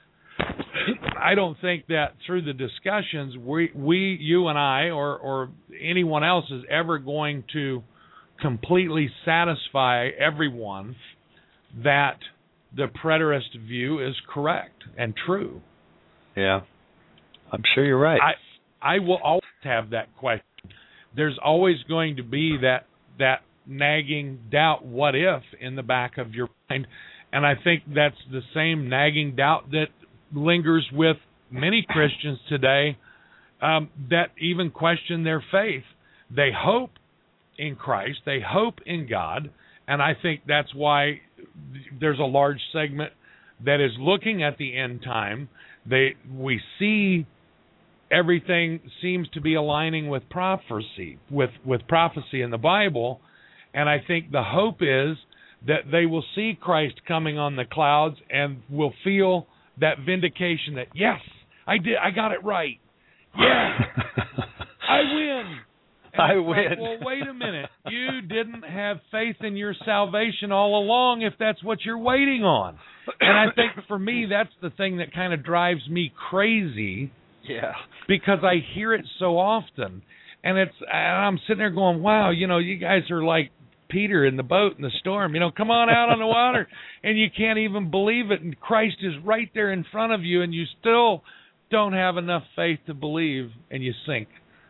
that through the discussions you and I, or anyone else is ever going to completely satisfy everyone that the preterist view is correct and true. Yeah, I'm sure you're right. I will always have that question. There's always going to be that nagging doubt, what if, in the back of your mind. And I think that's the same nagging doubt that lingers with many Christians today that even question their faith. They hope in Christ. They hope in God. And I think that's why there's a large segment that is looking at the end time. We see everything seems to be aligning with prophecy, with prophecy in the Bible. And I think the hope is that they will see Christ coming on the clouds and will feel that vindication that, yes, I got it right. Yes, I win. And I win. Like, well, wait a minute. You didn't have faith in your salvation all along if that's what you're waiting on. And I think for me, that's the thing that kind of drives me crazy. Yeah. Because I hear it so often. And I'm sitting there going, wow, you guys are like Peter in the boat in the storm. Come on out on the water. And you can't even believe it. And Christ is right there in front of you, and you still don't have enough faith to believe, and you sink.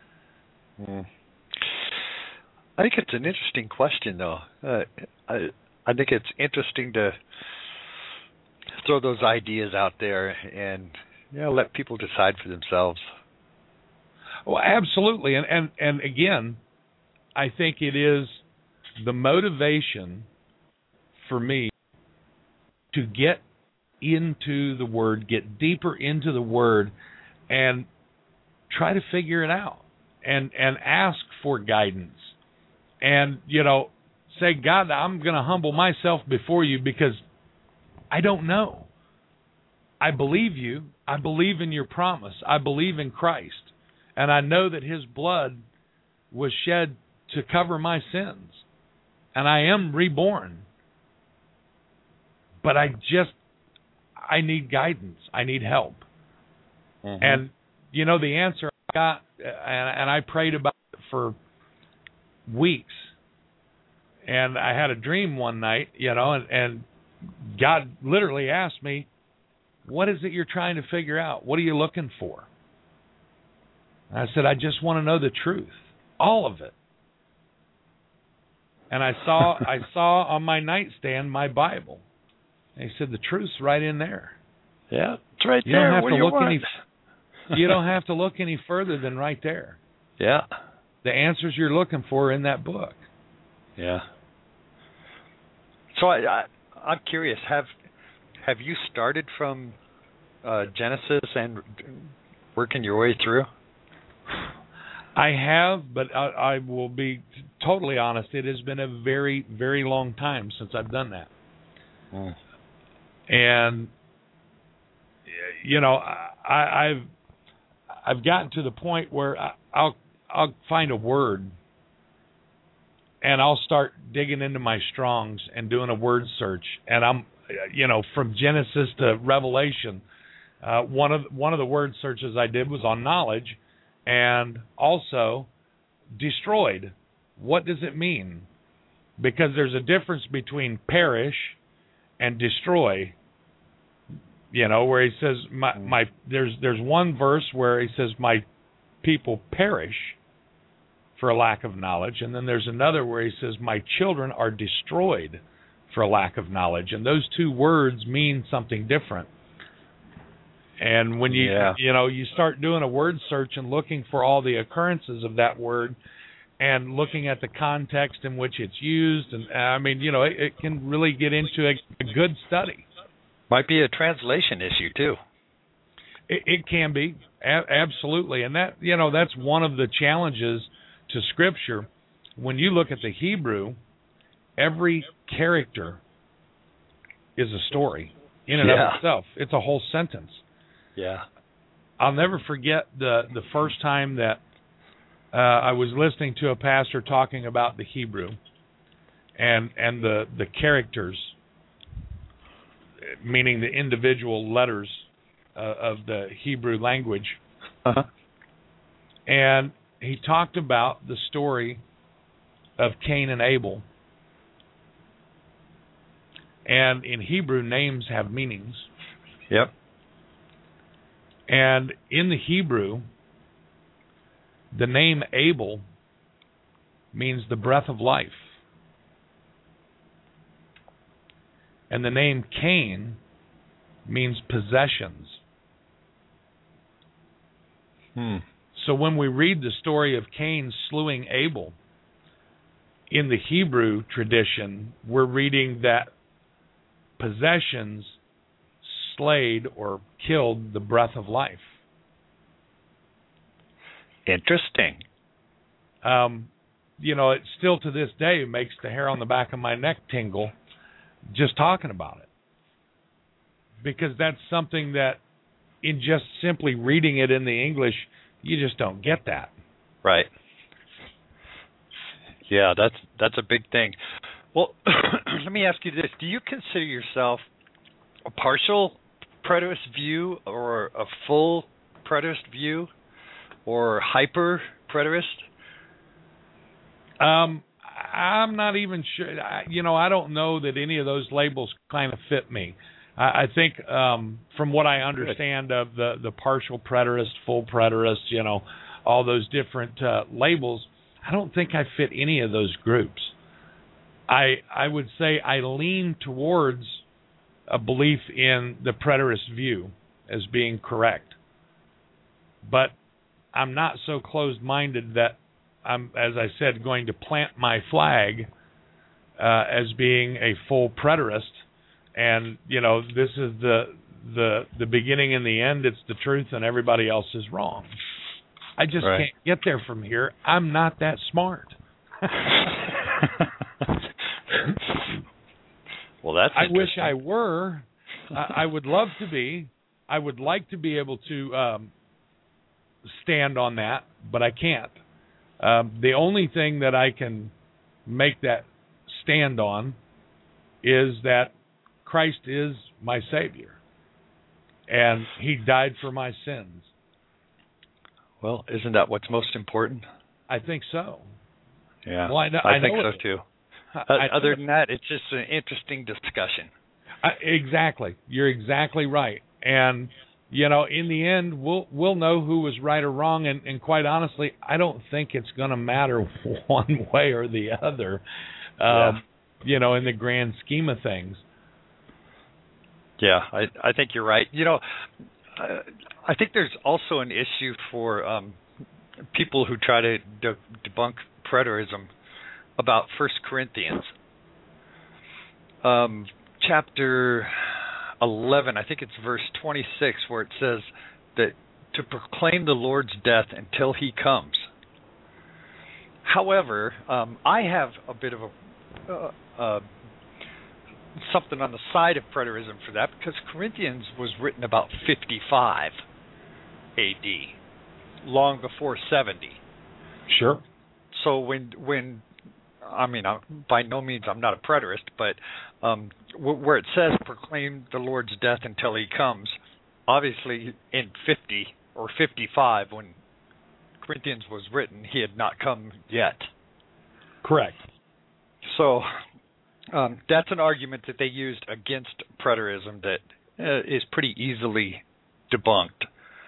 I think it's an interesting question, though. I think it's interesting to throw those ideas out there and let people decide for themselves. Well, absolutely. And again, I think it is the motivation for me to get into the Word, get deeper into the Word, and try to figure it out and ask for guidance. And, say, God, I'm going to humble myself before you because I don't know. I believe you. I believe in your promise. I believe in Christ. And I know that his blood was shed to cover my sins. And I am reborn. But I need guidance. I need help. Mm-hmm. And, the answer I got, and I prayed about it for weeks. And I had a dream one night, and God literally asked me, what is it you're trying to figure out? What are you looking for? And I said, I just want to know the truth, all of it. And I saw on my nightstand my Bible. And he said, the truth's right in there. Yeah, it's right you there. Don't have what to do you look want? you don't have to look any further than right there. Yeah. The answers you're looking for are in that book. Yeah. So I'm curious. Have you started from Genesis and working your way through? I have, but I will be totally honest. It has been a very, very long time since I've done that. Mm. And I've gotten to the point where I'll find a word and I'll start digging into my Strongs and doing a word search. And I'm, from Genesis to Revelation, one of the word searches I did was on knowledge, and also destroyed. What does it mean? Because there's a difference between perish and destroy. where he says there's one verse where he says my people perish for a lack of knowledge, and then there's another where he says my children are destroyed for a lack of knowledge, and those two words mean something different. And when you start doing a word search and looking for all the occurrences of that word and looking at the context in which it's used, and it can really get into a good study. Might be a translation issue too. It can be, absolutely, and that's one of the challenges to Scripture. When you look at the Hebrew, every character is a story in and of itself. It's a whole sentence. Yeah. I'll never forget the first time that I was listening to a pastor talking about the Hebrew and the characters, meaning the individual letters of the Hebrew language. Uh-huh. And he talked about the story of Cain and Abel. And in Hebrew, names have meanings. Yep. And in the Hebrew, the name Abel means the breath of life. And the name Cain means possessions. So when we read the story of Cain slewing Abel, in the Hebrew tradition, we're reading that possessions slayed or killed the breath of life. Interesting. It still to this day makes the hair on the back of my neck tingle just talking about it. Because that's something that in just simply reading it in the English, you just don't get that. Right. Yeah, that's a big thing. Well, let me ask you this. Do you consider yourself a partial preterist view or a full preterist view or hyper preterist? I'm not even sure. I don't know that any of those labels kind of fit me. I think from what I understand of the partial preterist, full preterist, all those different labels, I don't think I fit any of those groups. I would say I lean towards a belief in the preterist view as being correct. But I'm not so closed-minded that I'm, as I said, going to plant my flag as being a full preterist. And, this is the beginning and the end. It's the truth, and everybody else is wrong. I just can't get there from here. I'm not that smart. Well, that's I wish I were. I would love to be. I would like to be able to stand on that, but I can't. The only thing that I can make that stand on is that Christ is my Savior, and He died for my sins. Well, isn't that what's most important? I think so. Yeah, well, I think know so too. Other than that, it's just an interesting discussion. Exactly. You're exactly right. And, in the end, we'll know who was right or wrong. And quite honestly, I don't think it's going to matter one way or the other, in the grand scheme of things. Yeah, I think you're right. I think there's also an issue for people who try to debunk preterism about 1 Corinthians. Chapter 11, I think it's verse 26, where it says that to proclaim the Lord's death until He comes. However, I have a bit of a something on the side of preterism for that, because Corinthians was written about 55 A.D., long before 70. Sure. So when by no means I'm not a preterist, but where it says proclaim the Lord's death until He comes, obviously in 50 or 55 when Corinthians was written, He had not come yet. Correct. So that's an argument that they used against preterism, that is pretty easily debunked.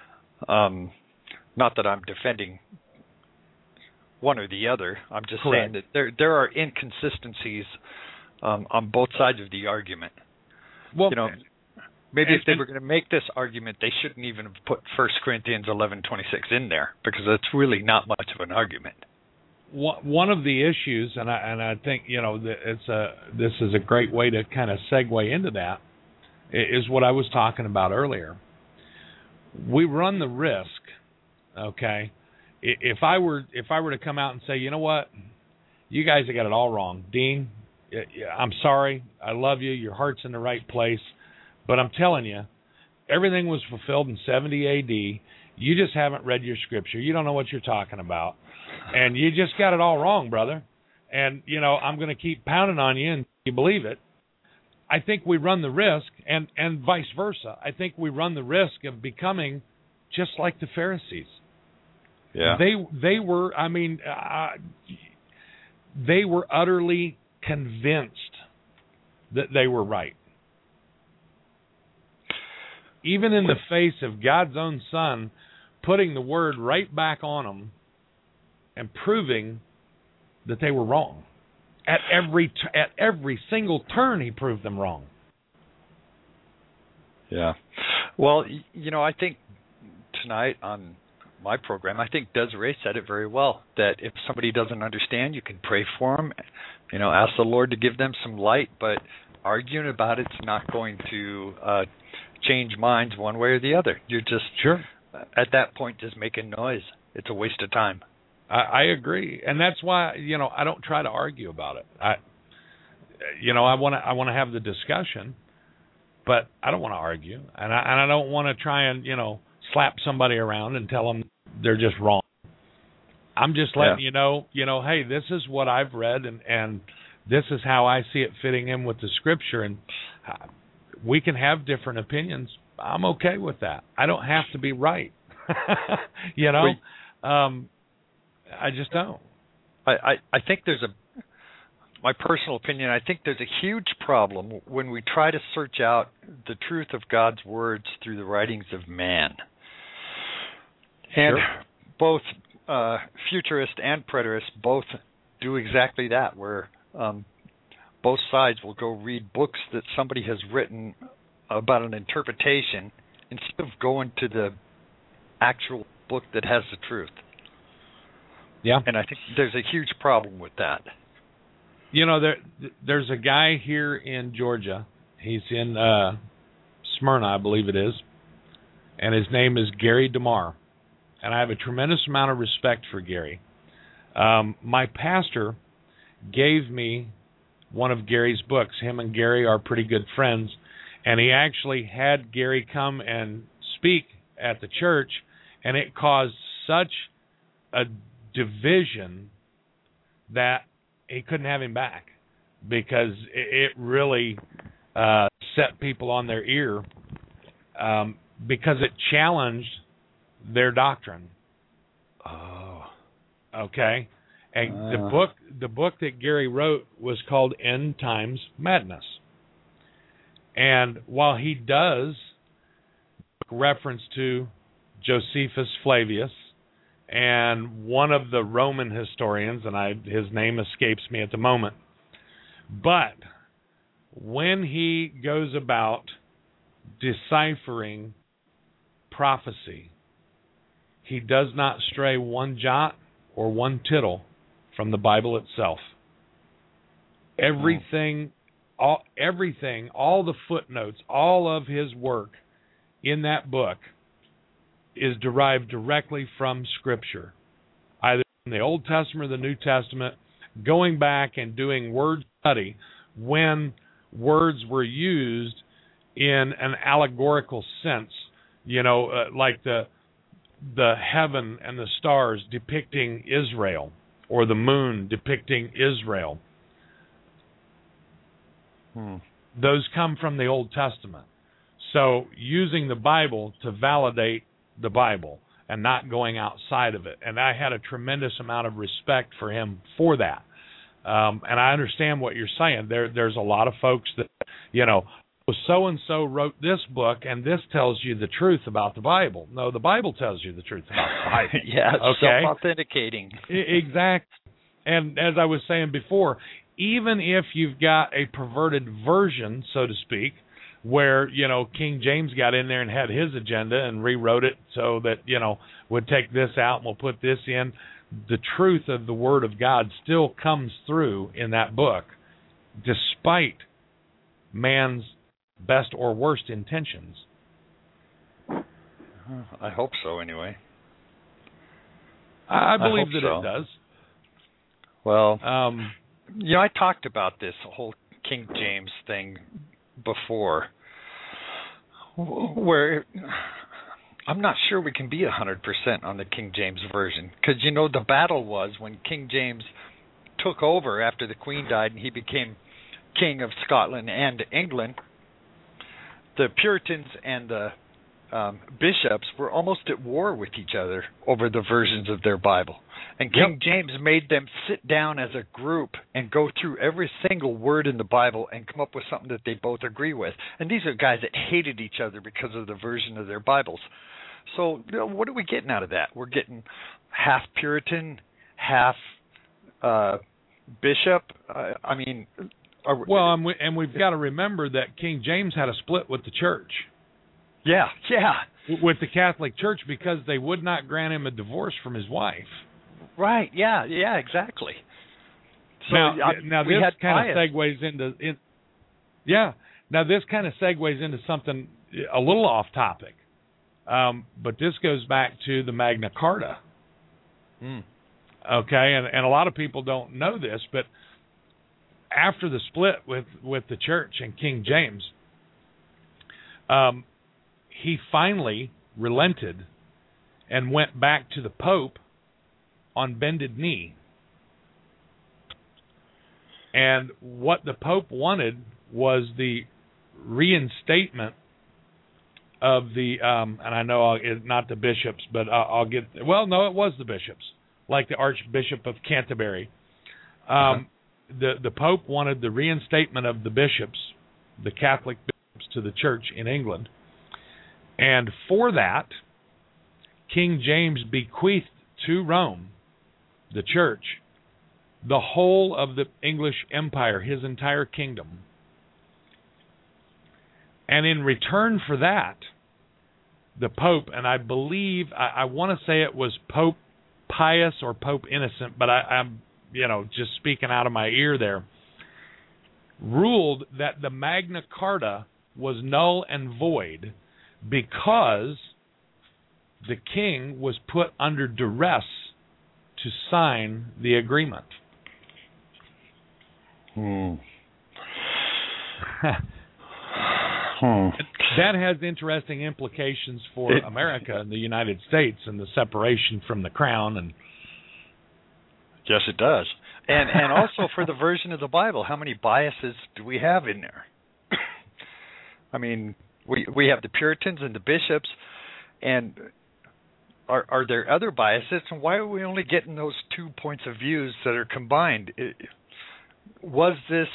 Not that I'm defending one or the other. I'm just Correct. saying that there are inconsistencies on both sides of the argument. Well, maybe if they were going to make this argument, they shouldn't even have put 1 Corinthians 11:26 in there, because that's really not much of an argument. One of the issues, and I think this is a great way to kind of segue into that, is what I was talking about earlier. We run the risk, okay. If I were to come out and say, you know what, you guys have got it all wrong, Dean, I'm sorry, I love you, your heart's in the right place, but I'm telling you, everything was fulfilled in 70 A.D. You just haven't read your scripture. You don't know what you're talking about, and you just got it all wrong, brother. And I'm going to keep pounding on you until you believe it. I think we run the risk, and vice versa. I think we run the risk of becoming just like the Pharisees. Yeah. They were, they were utterly convinced that they were right. Even in the face of God's own Son putting the word right back on them and proving that they were wrong. At every single turn, he proved them wrong. Yeah. Well, I think tonight on my program, I think Desiree said it very well, that if somebody doesn't understand, you can pray for them, ask the Lord to give them some light, but arguing about it's not going to change minds one way or the other. You're just, at that point, just making noise. It's a waste of time. I agree, and that's why I don't try to argue about it. I want to have the discussion, but I don't want to argue, and I don't want to try and slap somebody around and tell them they're just wrong. I'm just letting you know, hey, this is what I've read, and this is how I see it fitting in with the Scripture, and we can have different opinions. I'm okay with that. I don't have to be right. I just don't. I think there's my personal opinion, I think there's a huge problem when we try to search out the truth of God's words through the writings of man. And both futurist and preterist both do exactly that, where both sides will go read books that somebody has written about an interpretation instead of going to the actual book that has the truth. Yeah. And I think there's a huge problem with that. There's a guy here in Georgia. He's in Smyrna, I believe it is. And his name is Gary DeMar. And I have a tremendous amount of respect for Gary. My pastor gave me one of Gary's books. Him and Gary are pretty good friends. And he actually had Gary come and speak at the church. And it caused such a division that he couldn't have him back, because it really set people on their ear, because it challenged their doctrine. Oh, okay. And the book that Gary wrote was called End Times Madness. And while he does reference to Josephus Flavius and one of the Roman historians, and his name escapes me at the moment, but when he goes about deciphering prophecy, he does not stray one jot or one tittle from the Bible itself. Everything, all the footnotes, all of his work in that book is derived directly from Scripture, either in the Old Testament or the New Testament, going back and doing word study when words were used in an allegorical sense, like the heaven and the stars depicting Israel, or the moon depicting Israel. Those come from the Old Testament. So using the Bible to validate the Bible and not going outside of it. And I had a tremendous amount of respect for him for that. And I understand what you're saying. There's a lot of folks that, so-and-so wrote this book, and this tells you the truth about the Bible. No, the Bible tells you the truth about the Bible. Yeah, okay? Self-authenticating. Exactly. And as I was saying before, even if you've got a perverted version, so to speak, where, King James got in there and had his agenda and rewrote it so that, we'll take this out and we'll put this in, the truth of the Word of God still comes through in that book, despite man's best or worst intentions. I hope so, anyway. I believe that so. It does. Well, I talked about this whole King James thing before, where I'm not sure we can be 100% on the King James version, because the battle was when King James took over after the Queen died and he became King of Scotland and England. The Puritans and the bishops were almost at war with each other over the versions of their Bible. And King James made them sit down as a group and go through every single word in the Bible and come up with something that they both agree with. And these are guys that hated each other because of the version of their Bibles. So what are we getting out of that? We're getting half Puritan, half bishop. And we've got to remember that King James had a split with the church. Yeah. With the Catholic Church, because they would not grant him a divorce from his wife. Right. Yeah. Exactly. So now this kind of segues into Now this kind of segues into something a little off topic, but this goes back to the Magna Carta. Okay, and a lot of people don't know this, but after the split with the church and King James, he finally relented and went back to the Pope on bended knee. And what the Pope wanted was the reinstatement of the, and I know not the bishops, but it was the bishops, like the Archbishop of Canterbury. The Pope wanted the reinstatement of the bishops, the Catholic bishops, to the church in England. And for that, King James bequeathed to Rome, the church, the whole of the English empire, his entire kingdom. And in return for that, the Pope, and I believe, I want to say it was Pope Pius or Pope Innocent, but I'm just speaking out of my ear there, ruled that the Magna Carta was null and void because the king was put under duress to sign the agreement. That has interesting implications for America and the United States and the separation from the crown. And yes, it does. And also for the version of the Bible, how many biases do we have in there? I mean, we have the Puritans and the bishops, and are there other biases? And why are we only getting those 2 points of views that are combined? Was this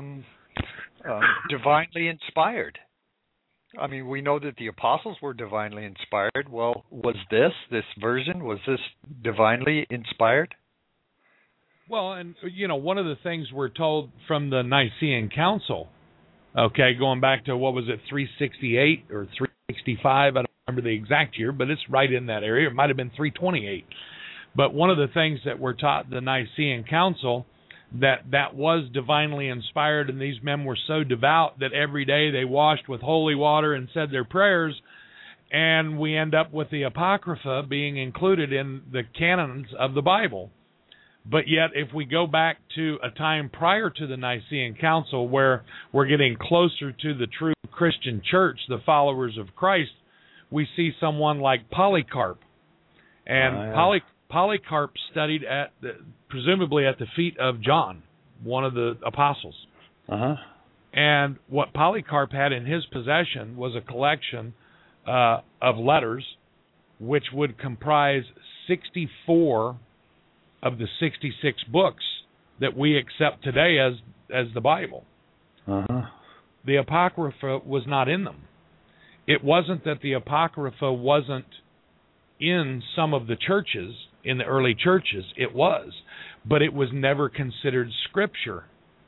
divinely inspired? I mean, we know that the apostles were divinely inspired. Well, was this version, was this divinely inspired? Well, and, one of the things we're told from the Nicene Council, okay, going back to, 368 or 365, I don't remember the exact year, but it's right in that area. It might have been 328. But one of the things that we're taught the Nicene Council, that was divinely inspired, and these men were so devout that every day they washed with holy water and said their prayers, and we end up with the Apocrypha being included in the canons of the Bible. But yet, if we go back to a time prior to the Nicene Council where we're getting closer to the true Christian church, the followers of Christ, we see someone like Polycarp. And Polycarp studied presumably at the feet of John, one of the apostles. And what Polycarp had in his possession was a collection of letters which would comprise 64 of the 66 books that we accept today as the Bible. the Apocrypha was not in them. It wasn't that the Apocrypha wasn't in some of the churches, in the early churches. It was, but it was never considered Scripture.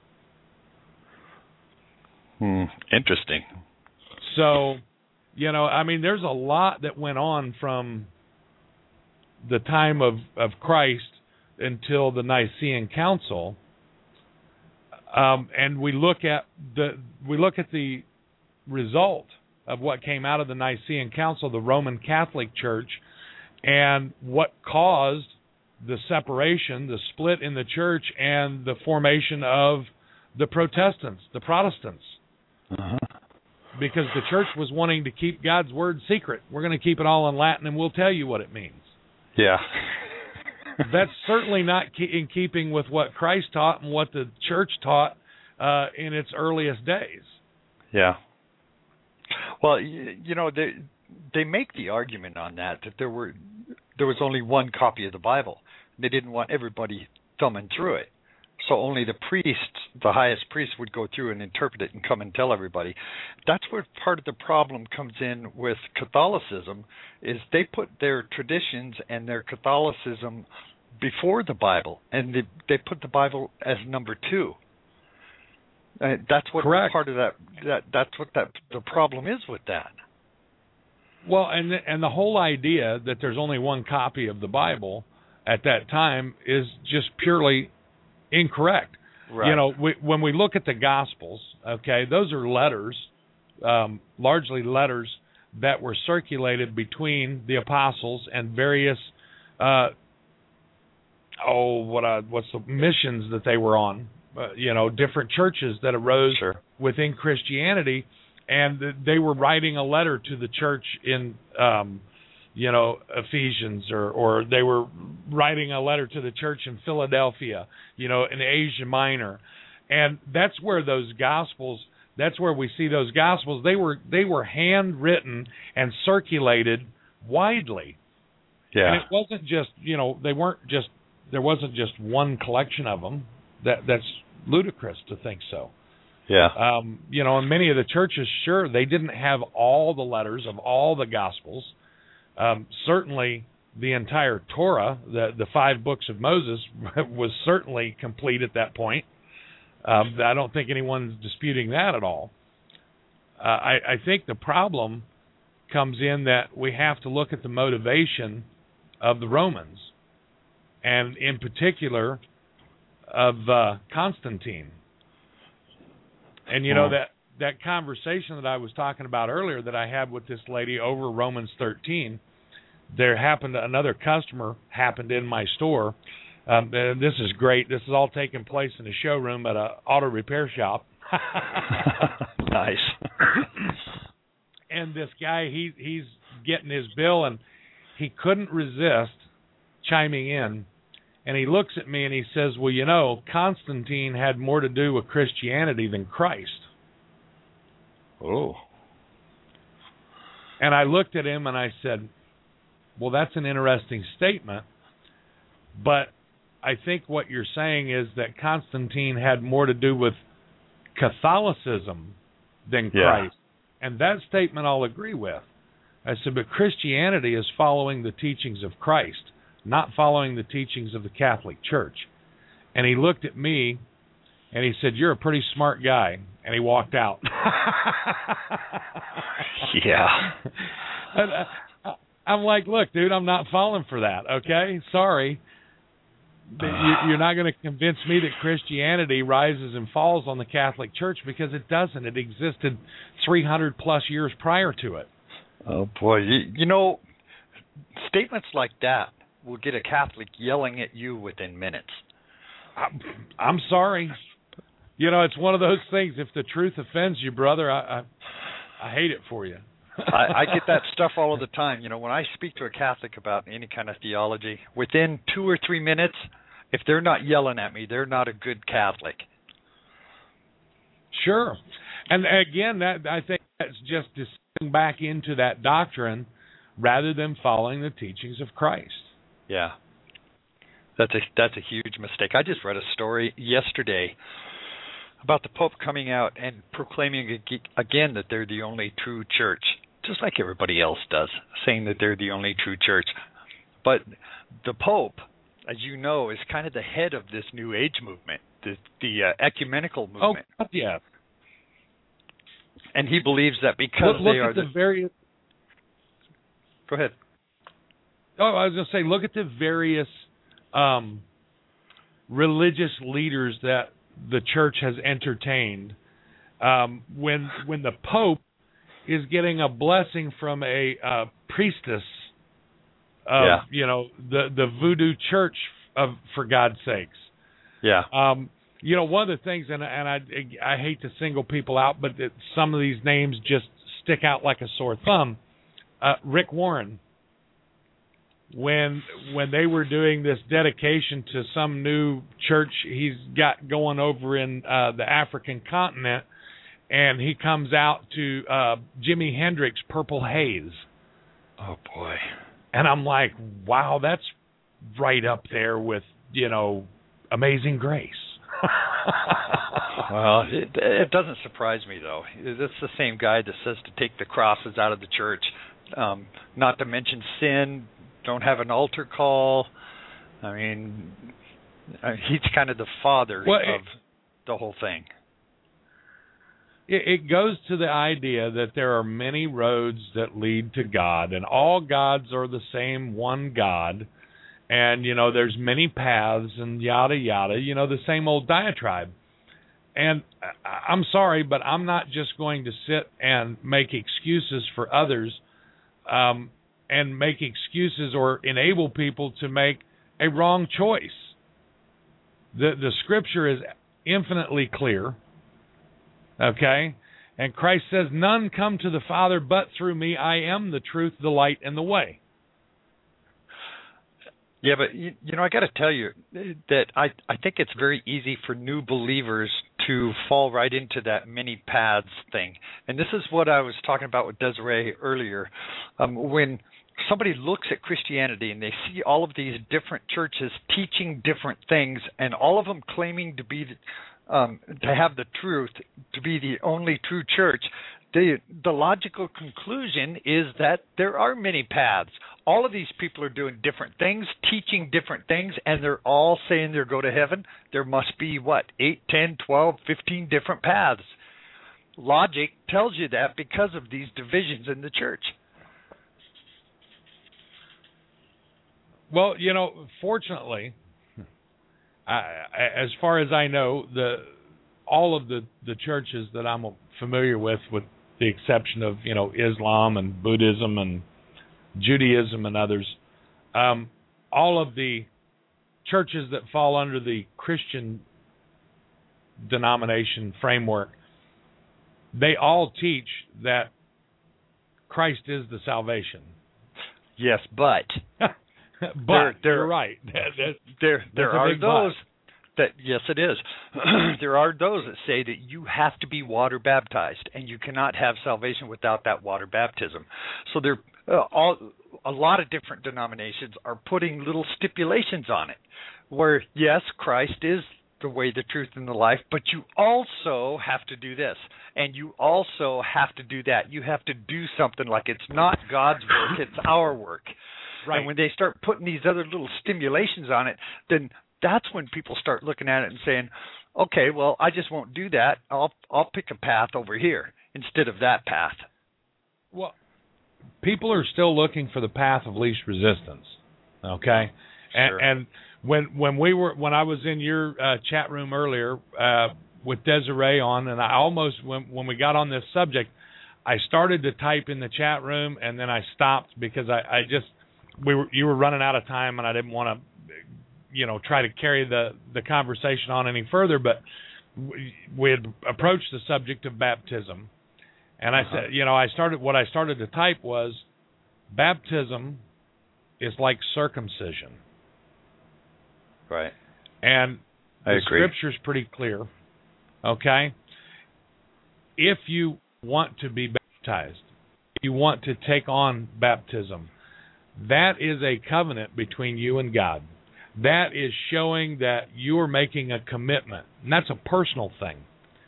Interesting. So, I mean, there's a lot that went on from the time of Christ until the Nicene Council, and we look at the result of what came out of the Nicene Council, the Roman Catholic Church, and what caused the separation, the split in the church, and the formation of the Protestants, the Protestants. Uh-huh. Because the church was wanting to keep God's word secret. We're going to keep it all in Latin, and we'll tell you what it means. Yeah. That's certainly not in keeping with what Christ taught and what the church taught in its earliest days. Yeah. Well, they make the argument on that there was only one copy of the Bible. They didn't want everybody thumbing through it. So only the priests, the highest priests, would go through and interpret it and come and tell everybody. That's where part of the problem comes in with Catholicism, is they put their traditions and their Catholicism before the Bible, and they put the Bible as number two. That's what Correct. Part of that's what the problem is with that. Well, and the whole idea that there's only one copy of the Bible at that time is just purely incorrect. Right. When we look at the Gospels, okay, those are letters, largely letters that were circulated between the apostles and various, what's the missions that they were on, different churches that arose within Christianity, and they were writing a letter to the church in Ephesians, or they were writing a letter to the church in Philadelphia, in Asia Minor. And that's where we see those Gospels. They were handwritten and circulated widely. Yeah. And it wasn't just, there wasn't just one collection of them. That's ludicrous to think so. Yeah. In many of the churches, sure, they didn't have all the letters of all the Gospels. Certainly, the entire Torah, the 5 books of Moses, was certainly complete at that point. I don't think anyone's disputing that at all. I think the problem comes in that we have to look at the motivation of the Romans, and in particular of Constantine. And that conversation that I was talking about earlier that I had with this lady over Romans 13, another customer happened in my store. And this is great. This is all taking place in a showroom at an auto repair shop. Nice. And this guy, he's getting his bill, and he couldn't resist chiming in. And he looks at me and he says, well, Constantine had more to do with Christianity than Christ. Oh. And I looked at him and I said, well, that's an interesting statement, but I think what you're saying is that Constantine had more to do with Catholicism than Christ. And that statement I'll agree with. I said, but Christianity is following the teachings of Christ, not following the teachings of the Catholic Church. And he looked at me and he said, you're a pretty smart guy. And he walked out. Yeah. And, I'm like, look, dude, I'm not falling for that, okay? Sorry. You're not going to convince me that Christianity rises and falls on the Catholic Church, because it doesn't. It existed 300-plus years prior to it. Oh, boy. Statements like that will get a Catholic yelling at you within minutes. I'm sorry. It's one of those things. If the truth offends you, brother, I hate it for you. I get that stuff all of the time. When I speak to a Catholic about any kind of theology, within 2 or 3 minutes, if they're not yelling at me, they're not a good Catholic. Sure. And again, I think that's just descending back into that doctrine rather than following the teachings of Christ. Yeah. That's a huge mistake. I just read a story yesterday about the Pope coming out and proclaiming again that they're the only true church, just like everybody else does, saying that they're the only true church. But the Pope, as you know, is kind of the head of this New Age movement, the ecumenical movement. Oh, yeah. And he believes that because look they are at the various... Go ahead. Oh, I was going to say, look at the various religious leaders that the church has entertained. When the Pope is getting a blessing from a priestess of, the voodoo church, for God's sakes. Yeah. One of the things, and I hate to single people out, but some of these names just stick out like a sore thumb. Rick Warren, when they were doing this dedication to some new church he's got going over in the African continent, and he comes out to Jimi Hendrix, Purple Haze. Oh, boy. And I'm like, wow, that's right up there with, Amazing Grace. Well, it doesn't surprise me, though. It's the same guy that says to take the crosses out of the church, not to mention sin, don't have an altar call. I mean, he's kind of the father of the whole thing. It goes to the idea that there are many roads that lead to God, and all gods are the same one God. And, there's many paths and yada, yada, the same old diatribe. And I'm sorry, but I'm not just going to sit and make excuses for others and make excuses or enable people to make a wrong choice. The Scripture is infinitely clear, okay? And Christ says, none come to the Father but through me. I am the truth, the light, and the way. Yeah, but I got to tell you that I think it's very easy for new believers to fall right into that many paths thing. And this is what I was talking about with Desiree earlier. When somebody looks at Christianity and they see all of these different churches teaching different things, and all of them claiming to be to have the truth, to be the only true church, the logical conclusion is that there are many paths. All of these people are doing different things, teaching different things, and they're all saying they'll go to heaven. There must be, 8, 10, 12, 15 different paths. Logic tells you that because of these divisions in the church. Well, fortunately, as far as I know, all of the churches that I'm familiar with the exception of, Islam and Buddhism and Judaism and others, all of the churches that fall under the Christian denomination framework, they all teach that Christ is the salvation. Yes, but you're right. There are those that, yes, it is. There are those that say that you have to be water baptized, and you cannot have salvation without that water baptism. So there, a lot of different denominations are putting little stipulations on it, where yes, Christ is the way, the truth, and the life, but you also have to do this, and you also have to do that. You have to do something, like it's not God's work, it's our work. Right. And when they start putting these other little stimulations on it, then that's when people start looking at it and saying, okay, well, I just won't do that. I'll pick a path over here instead of that path. Well, people are still looking for the path of least resistance, okay? Sure. And when I was in your chat room earlier with Desiree on, and I almost, when we got on this subject, I started to type in the chat room, and then I stopped because you were running out of time, and I didn't want to try to carry the conversation on any further, but we had approached the subject of baptism. And I said, I started to type was, baptism is like circumcision. Right. And I agree. Scripture's pretty clear. Okay? If you want to be baptized, if you want to take on baptism, that is a covenant between you and God. That is showing that you are making a commitment. And that's a personal thing.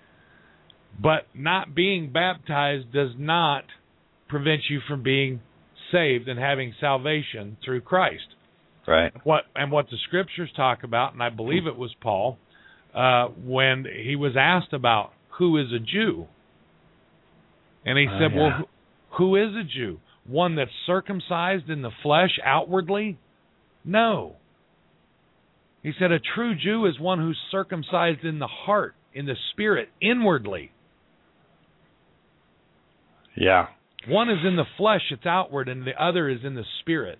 But not being baptized does not prevent you from being saved and having salvation through Christ. Right. What the scriptures talk about, and I believe it was Paul, when he was asked about who is a Jew. And he said, well, who is a Jew? One that's circumcised in the flesh outwardly? No. He said a true Jew is one who's circumcised in the heart, in the spirit, inwardly. Yeah. One is in the flesh, it's outward, and the other is in the spirit.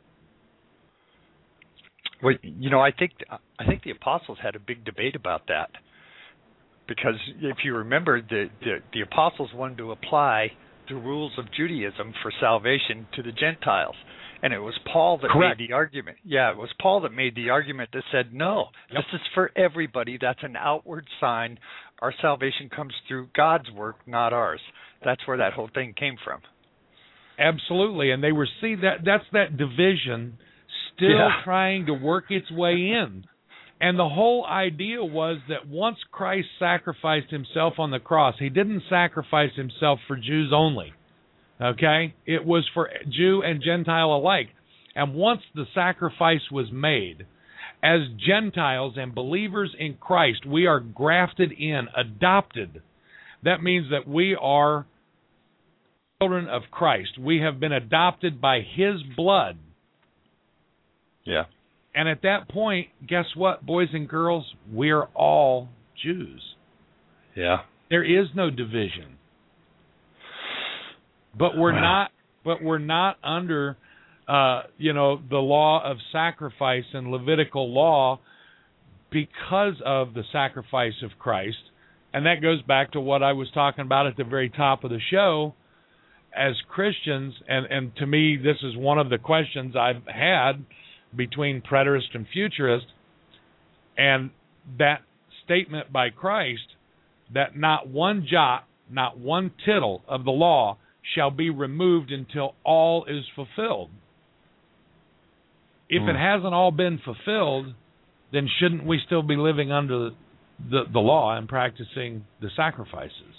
Well, I think the apostles had a big debate about that, because if you remember, the apostles wanted to apply the rules of Judaism for salvation to the Gentiles, and it was Paul that Correct. made the argument. Yeah, it was Paul that made the argument that said, no, this is for everybody. That's an outward sign. Our salvation comes through God's work, not ours. That's where that whole thing came from. Absolutely, and they were that's that division still trying to work its way in. And the whole idea was that once Christ sacrificed himself on the cross, he didn't sacrifice himself for Jews only. Okay? It was for Jew and Gentile alike. And once the sacrifice was made, as Gentiles and believers in Christ, we are grafted in, adopted. That means that we are children of Christ. We have been adopted by his blood. Yeah. And at that point, guess what, boys and girls? We're all Jews. Yeah. There is no division. But we're not under the law of sacrifice and Levitical law because of the sacrifice of Christ. And that goes back to what I was talking about at the very top of the show. As Christians, and to me, this is one of the questions I've had between preterist and futurist, and that statement by Christ that not one jot, not one tittle of the law shall be removed until all is fulfilled. If it hasn't all been fulfilled, then shouldn't we still be living under the law and practicing the sacrifices?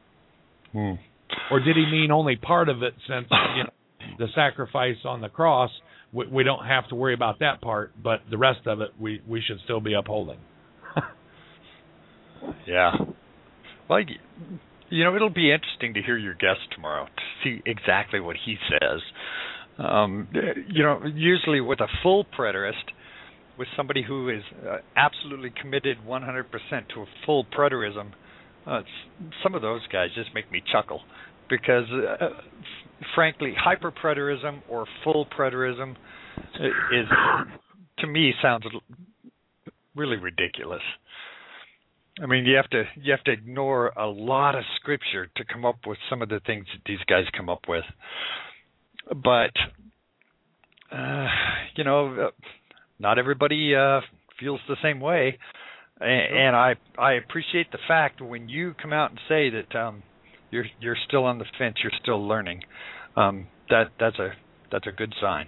Or did he mean only part of it, since the sacrifice on the cross, we don't have to worry about that part, but the rest of it we should still be upholding? Yeah. Well, it'll be interesting to hear your guest tomorrow to see exactly what he says. Usually with a full preterist, with somebody who is absolutely committed 100% to a full preterism, some of those guys just make me chuckle, because frankly, hyper-preterism or full preterism is, to me, sounds really ridiculous. I mean, you have to ignore a lot of scripture to come up with some of the things that these guys come up with. But not everybody feels the same way. And I appreciate the fact when you come out and say that you're still on the fence, you're still learning. That's a good sign.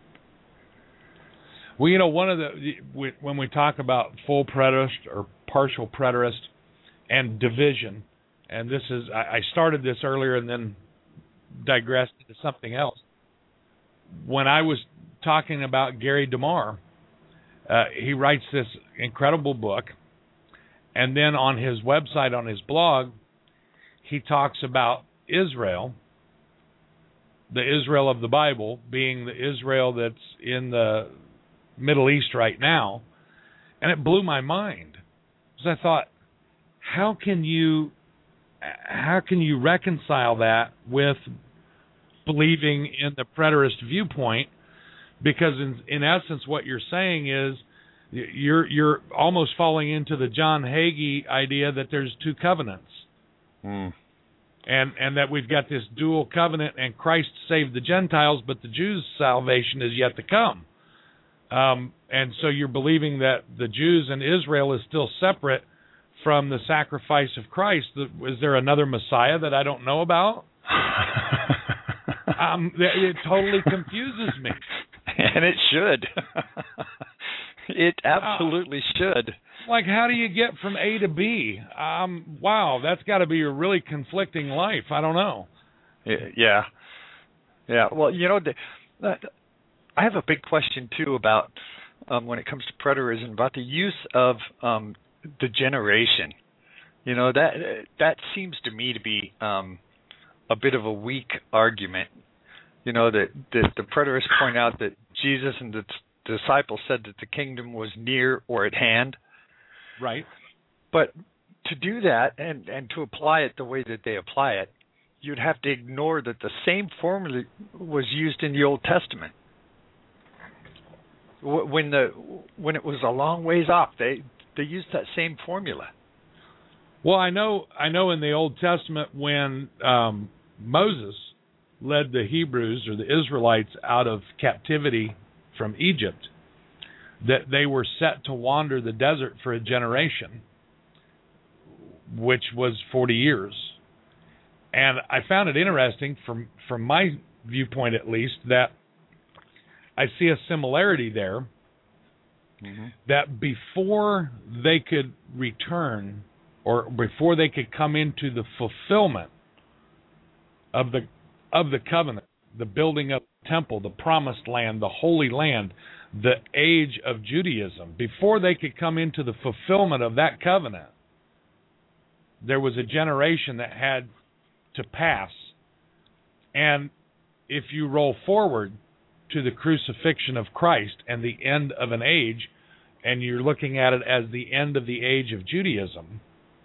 Well, one of when we talk about full preterist or partial preterist and division, and this is I started this earlier and then digressed into something else. When I was talking about Gary DeMar, he writes this incredible book, and then on his website, on his blog, he talks about Israel, the Israel of the Bible, being the Israel that's in the Middle East right now, and it blew my mind, because I thought, how can you reconcile that with believing in the preterist viewpoint? Because in essence, what you're saying is you're almost falling into the John Hagee idea that there's two covenants, and that we've got this dual covenant, and Christ saved the Gentiles, but the Jews' salvation is yet to come. And so you're believing that the Jews and Israel is still separate from the sacrifice of Christ. Is there another Messiah that I don't know about? It totally confuses me. And it should. It absolutely should. Like, how do you get from A to B? Wow, that's got to be a really conflicting life. I don't know. Yeah. Well, I have a big question too about when it comes to preterism, about the use of the generation. That seems to me to be a bit of a weak argument. That the preterists point out that Jesus and the disciples said that the kingdom was near or at hand. Right. But to do that and to apply it the way that they apply it, you'd have to ignore that the same formula was used in the Old Testament. When it was a long ways off, they used that same formula. Well, I know in the Old Testament when Moses led the Hebrews or the Israelites out of captivity from Egypt, that they were set to wander the desert for a generation, which was 40 years. And I found it interesting, from my viewpoint at least, that I see a similarity there, that before they could return, or before they could come into the fulfillment of the covenant, the building of the temple, the promised land, the holy land, the age of Judaism, before they could come into the fulfillment of that covenant, there was a generation that had to pass. And if you roll forward to the crucifixion of Christ and the end of an age, and you're looking at it as the end of the age of Judaism,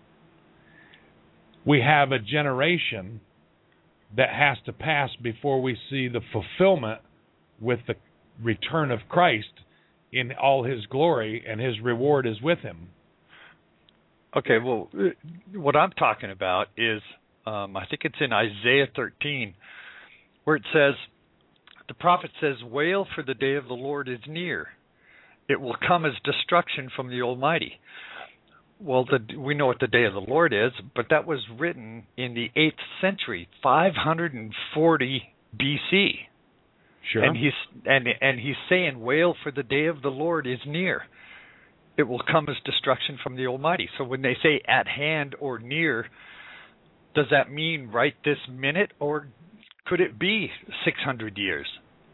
we have a generation that has to pass before we see the fulfillment with the return of Christ in all his glory, and his reward is with him. Okay, well, what I'm talking about is, I think it's in Isaiah 13, where it says, the prophet says, "Wail, for the day of the Lord is near. It will come as destruction from the Almighty." Well, we know what the day of the Lord is, but that was written in the 8th century, 540 BC. Sure. And he's saying, "Wail, for the day of the Lord is near. It will come as destruction from the Almighty." So when they say at hand or near, does that mean right this minute, or could it be 600 years?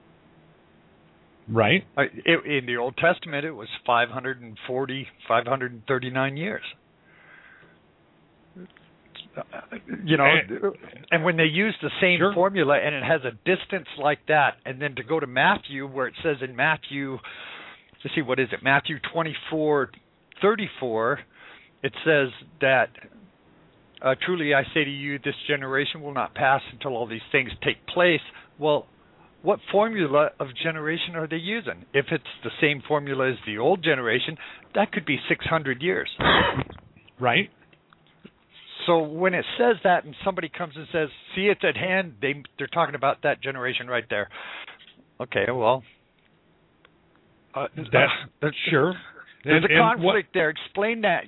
Right. In the Old Testament, it was 539 years. And when they use the same formula and it has a distance like that, and then to go to Matthew, where it says in Matthew, let's see, what is it? Matthew 24:34, it says that, "Truly I say to you, this generation will not pass until all these things take place." Well, what formula of generation are they using? If it's the same formula as the old generation, that could be 600 years. Right. So when it says that and somebody comes and says, "See, it's at hand," they're talking about that generation right there. Okay, well, that's sure. There's a conflict there. Explain that.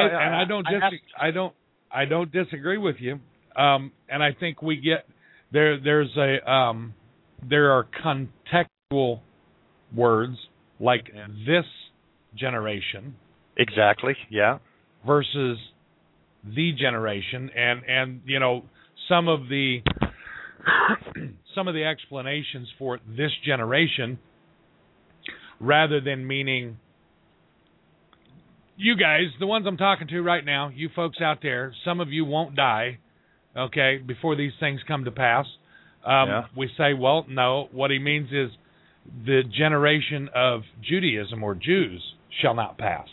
I don't disagree with you. And I think we get there. There are contextual words like this generation. Exactly. Yeah. Versus the generation, and some of the explanations for this generation, rather than meaning you guys, the ones I'm talking to right now, you folks out there, some of you won't die, okay, before these things come to pass. We say, well, no, what he means is the generation of Judaism or Jews shall not pass.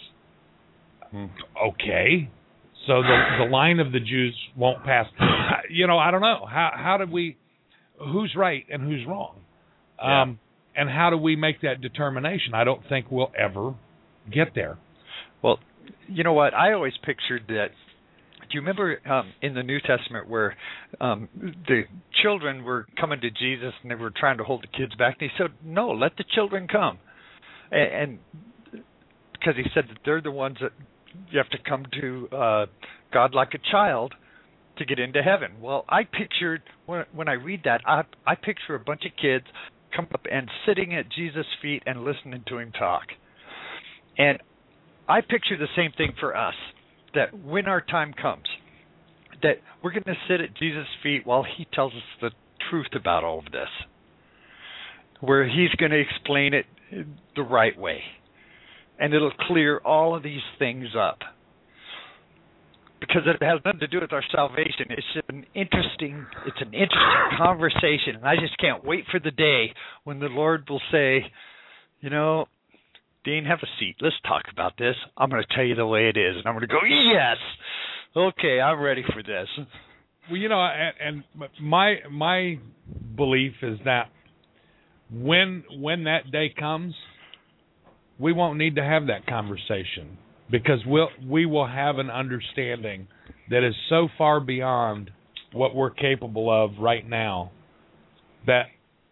Okay. So the line of the Jews won't pass. I don't know. How do we, who's right and who's wrong? And how do we make that determination? I don't think we'll ever get there. Well, you know what? I always pictured that. Do you remember in the New Testament where the children were coming to Jesus and they were trying to hold the kids back? And he said, "No, let the children come." And because he said that they're the ones that you have to come to God like a child to get into heaven. Well, I pictured, when I read that, I picture a bunch of kids come up and sitting at Jesus' feet and listening to him talk. And I picture the same thing for us, that when our time comes, that we're going to sit at Jesus' feet while he tells us the truth about all of this, where he's going to explain it the right way, and it'll clear all of these things up. Because it has nothing to do with our salvation. It's just an interesting conversation, and I just can't wait for the day when the Lord will say, Dean, have a seat. Let's talk about this. I'm going to tell you the way it is, and I'm going to go, yes, okay, I'm ready for this. Well, and my belief is that when that day comes, we won't need to have that conversation, because we will have an understanding that is so far beyond what we're capable of right now that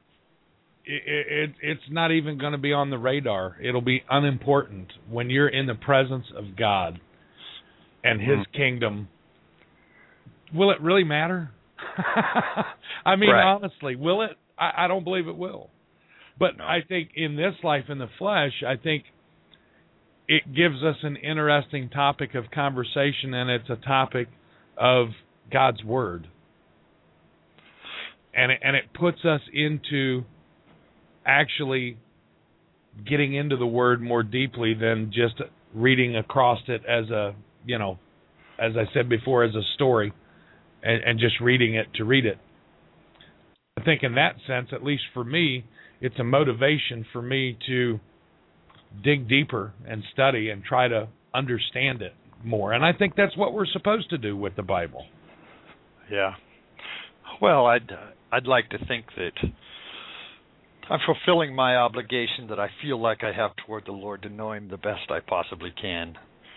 it's not even going to be on the radar. It'll be unimportant when you're in the presence of God and his kingdom. Will it really matter? I mean, right. Honestly, will it? I don't believe it will. But no. I think in this life in the flesh, I think it gives us an interesting topic of conversation, and it's a topic of God's Word. And it puts us into actually getting into the Word more deeply than just reading across it as as I said before, as a story, and just reading it to read it. I think in that sense, at least for me, it's a motivation for me to dig deeper and study and try to understand it more. And I think that's what we're supposed to do with the Bible. Yeah. Well, I'd like to think that I'm fulfilling my obligation that I feel like I have toward the Lord to know him the best I possibly can.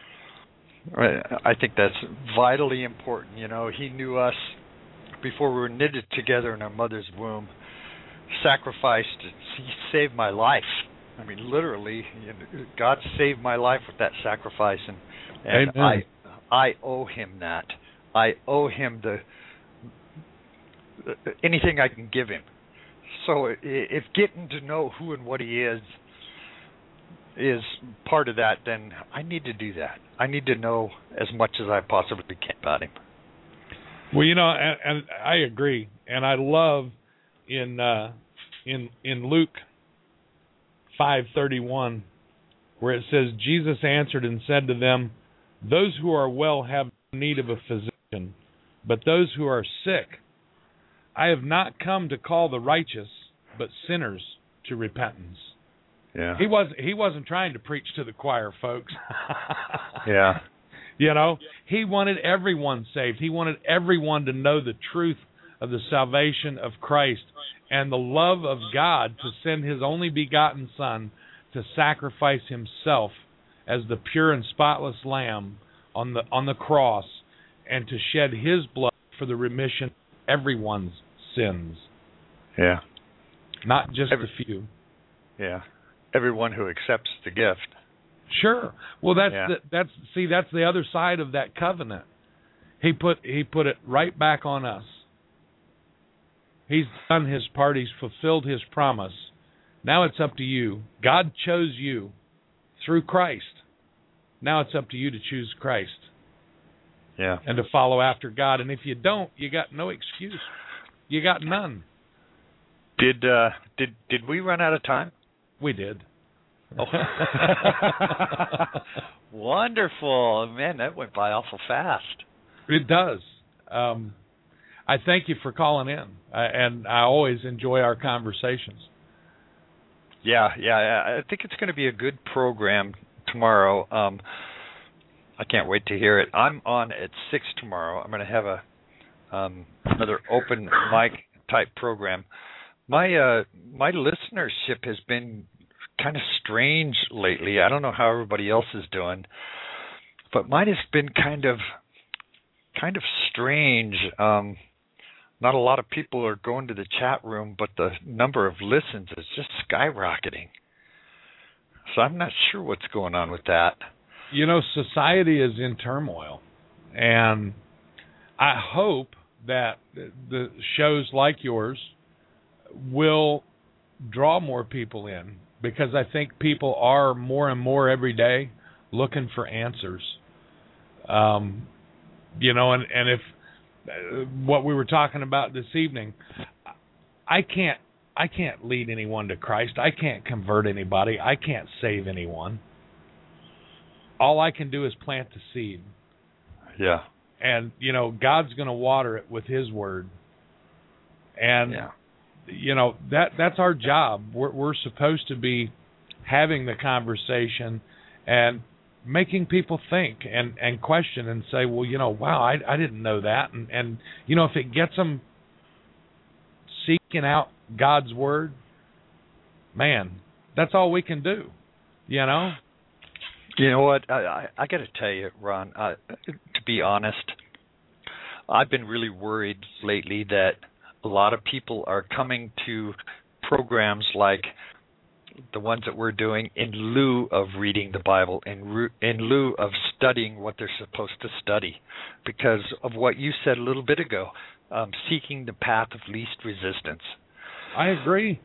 I think that's vitally important. He knew us before we were knitted together in our mother's womb, sacrificed. He saved my life. I mean, literally, God saved my life with that sacrifice, and I owe him that. I owe him anything I can give him. So if getting to know who and what he is part of that, then I need to do that. I need to know as much as I possibly can about him. Well, and I agree, and I love in Luke 5:31, where it says, Jesus answered and said to them, those who are well have need of a physician, but those who are sick. I have not come to call the righteous, but sinners to repentance. Yeah. He wasn't trying to preach to the choir, folks. Yeah. He wanted everyone saved. He wanted everyone to know the truth of the salvation of Christ and the love of God to send his only begotten Son to sacrifice himself as the pure and spotless Lamb on the cross, and to shed his blood for the remission of everyone's sins. Yeah. Not just a few. Yeah. Everyone who accepts the gift. Sure. Well, that's the other side of that covenant. He put it right back on us. He's done his part. He's fulfilled his promise. Now it's up to you. God chose you through Christ. Now it's up to you to choose Christ. Yeah. And to follow after God. And if you don't, you got no excuse. You got none. Did we run out of time? We did. Oh. Wonderful. Man, that went by awful fast. It does. I thank you for calling in, and I always enjoy our conversations. Yeah. I think it's going to be a good program tomorrow. I can't wait to hear it. I'm on at 6 tomorrow. I'm going to have another open mic type program. My listenership has been kind of strange lately. I don't know how everybody else is doing, but mine has been kind of strange. Not a lot of people are going to the chat room, but the number of listens is just skyrocketing. So I'm not sure what's going on with that. Society is in turmoil, and I hope that the shows like yours will draw more people in, because I think people are more and more every day looking for answers. You know, and if what we were talking about this evening, I can't lead anyone to Christ. I can't convert anybody. I can't save anyone. All I can do is plant the seed. Yeah. And, you know, God's going to water it with His Word. And, you know, that's our job. We're supposed to be having the conversation and making people think and question and say, well, you know, wow, I didn't know that. And you know, if it gets them seeking out God's Word, man, that's all we can do, you know? You know what? I got to tell you, Ron, to be honest, I've been really worried lately that a lot of people are coming to programs like the ones that we're doing in lieu of reading the Bible, in lieu of studying what they're supposed to study, because of what you said a little bit ago, seeking the path of least resistance. I agree.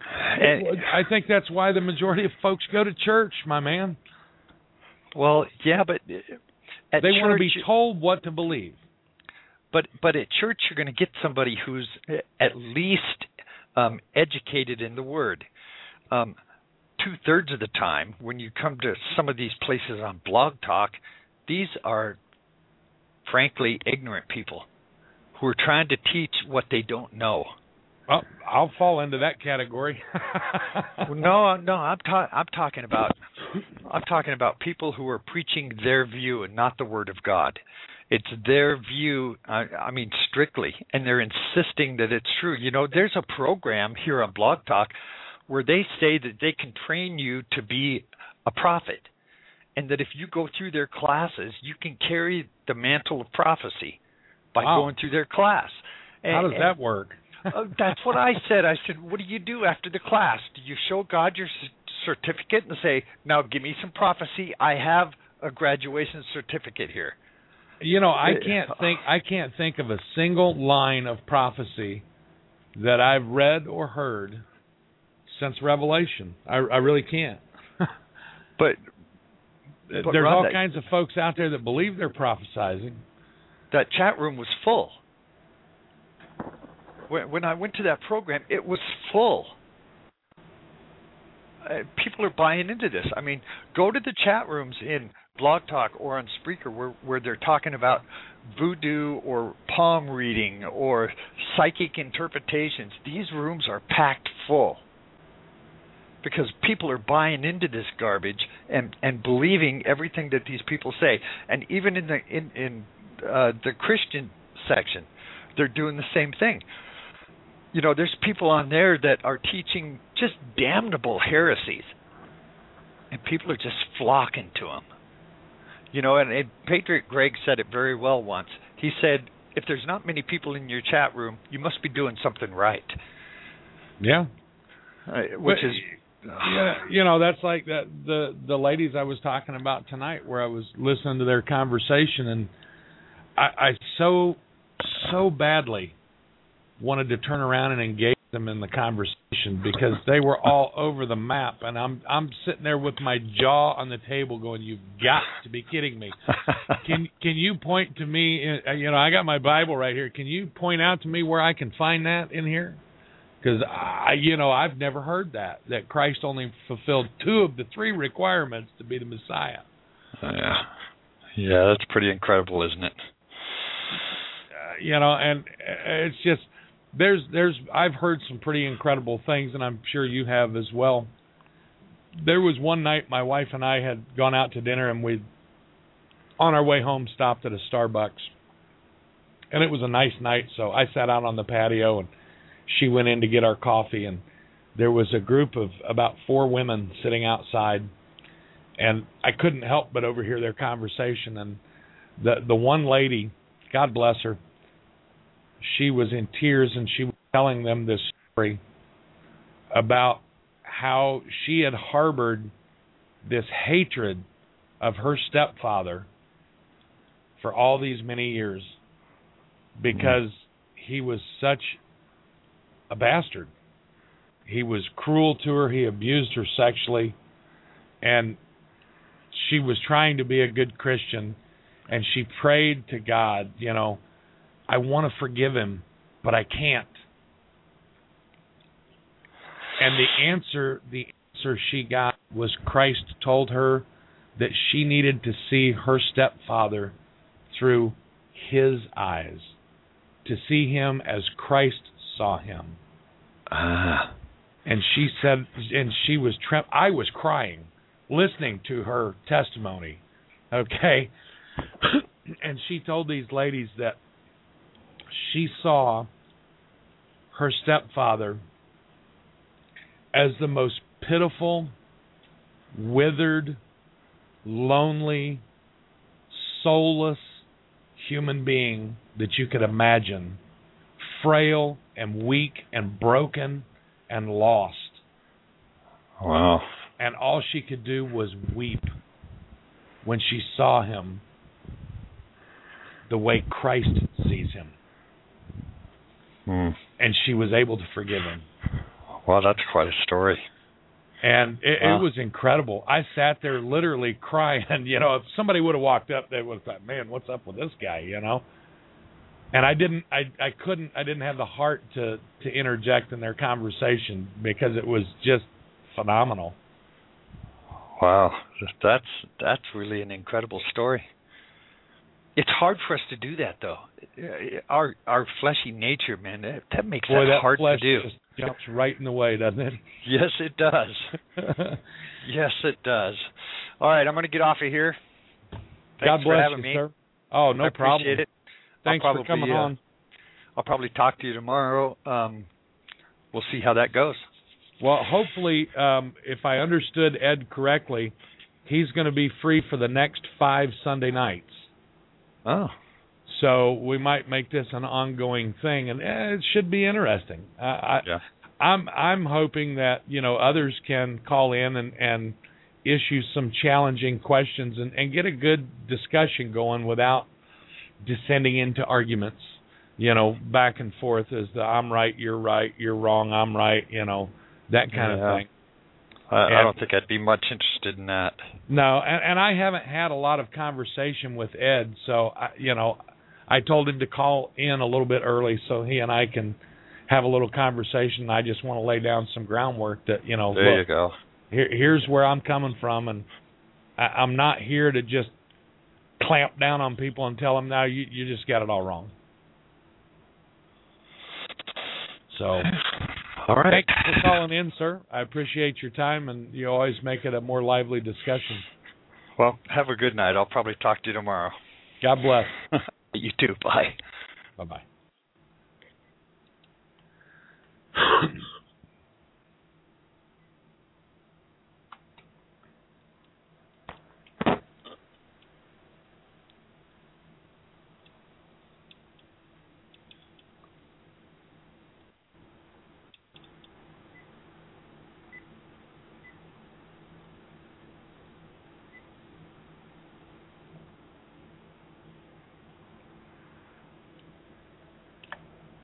I think that's why the majority of folks go to church, my man. Well, yeah, but at they church, want to be told what to believe. But at church, you're going to get somebody who's at least educated in the Word. 2/3 of the time, when you come to some of these places on Blog Talk, these are, frankly, ignorant people who are trying to teach what they don't know. Oh, I'll fall into that category. No, I'm talking about people who are preaching their view and not the Word of God. It's their view, I mean, strictly, and they're insisting that it's true. You know, there's a program here on Blog Talk where they say that they can train you to be a prophet, and that if you go through their classes, you can carry the mantle of prophecy by going through their class. How does that work? That's what I said. I said, what do you do after the class? Do you show God your certificate and say, now give me some prophecy? I have a graduation certificate here. You know, I can't think of a single line of prophecy that I've read or heard since Revelation. I really can't. But there's Ron, all kinds of folks out there that believe they're prophesying. That chat room was full. When I went to that program, it was full. People are buying into this. I mean, go to the chat rooms in Blog Talk or on Spreaker where they're talking about voodoo or palm reading or psychic interpretations. These rooms are packed full because people are buying into this garbage and believing everything that these people say. And even in the Christian section, they're doing the same thing. You know, there's people on there that are teaching just damnable heresies, and people are just flocking to them. You know, and Patriot Greg said it very well once. He said, if there's not many people in your chat room, you must be doing something right. Yeah. Which is... Yeah, you know, that's like the ladies I was talking about tonight, where I was listening to their conversation, and I so badly wanted to turn around and engage them in the conversation because they were all over the map, and I'm sitting there with my jaw on the table going, you've got to be kidding me. Can you point to me, you know, I got my Bible right here. Can you point out to me where I can find that in here? Because, I've never heard that Christ only fulfilled 2 of the 3 requirements to be the Messiah. Yeah, that's pretty incredible, isn't it? And it's just, I've heard some pretty incredible things, and I'm sure you have as well. There was one night my wife and I had gone out to dinner, and we, on our way home, stopped at a Starbucks. And it was a nice night, so I sat out on the patio, and she went in to get our coffee, and there was a group of about 4 women sitting outside, and I couldn't help but overhear their conversation. And the one lady, God bless her, she was in tears, and she was telling them this story about how she had harbored this hatred of her stepfather for all these many years because he was such a bastard. He was cruel to her. He abused her sexually. And she was trying to be a good Christian, and she prayed to God, I want to forgive him, but I can't. And the answer she got was Christ told her that she needed to see her stepfather through his eyes, to see him as Christ saw him. And she said, and she was I was crying listening to her testimony. Okay? And she told these ladies that she saw her stepfather as the most pitiful, withered, lonely, soulless human being that you could imagine, frail and weak and broken and lost. Wow. And all she could do was weep when she saw him the way Christ sees him. And she was able to forgive him. Well, that's quite a story. And it was incredible. I sat there literally crying. If somebody would have walked up, they would have thought, man, what's up with this guy, And I didn't have the heart to interject in their conversation because it was just phenomenal. Wow. That's really an incredible story. It's hard for us to do that, though. Our fleshy nature, man, that makes Boy, that hard flesh to do. Just jumps right in the way, doesn't it? Yes, it does. Yes, it does. All right, I'm going to get off of here. Thanks God bless for having you, me. Sir. Oh, no problem. Appreciate it. Thanks for coming on. I'll probably talk to you tomorrow. We'll see how that goes. Well, hopefully, if I understood Ed correctly, he's going to be free for the next 5 Sunday nights. Oh. So we might make this an ongoing thing, and it should be interesting. Yeah. I'm hoping that others can call in and issue some challenging questions and get a good discussion going without descending into arguments. Back and forth as the I'm right, you're wrong, I'm right. That kind of thing. I don't think I'd be much interested in that. No, and I haven't had a lot of conversation with Ed, so I told him to call in a little bit early so he and I can have a little conversation. I just want to lay down some groundwork that There look, you go. Here's where I'm coming from, and I'm not here to just clamp down on people and tell them, no, you just got it all wrong. So. All right. Thanks for calling in, sir. I appreciate your time, and you always make it a more lively discussion. Well, have a good night. I'll probably talk to you tomorrow. God bless. You too. Bye. Bye-bye.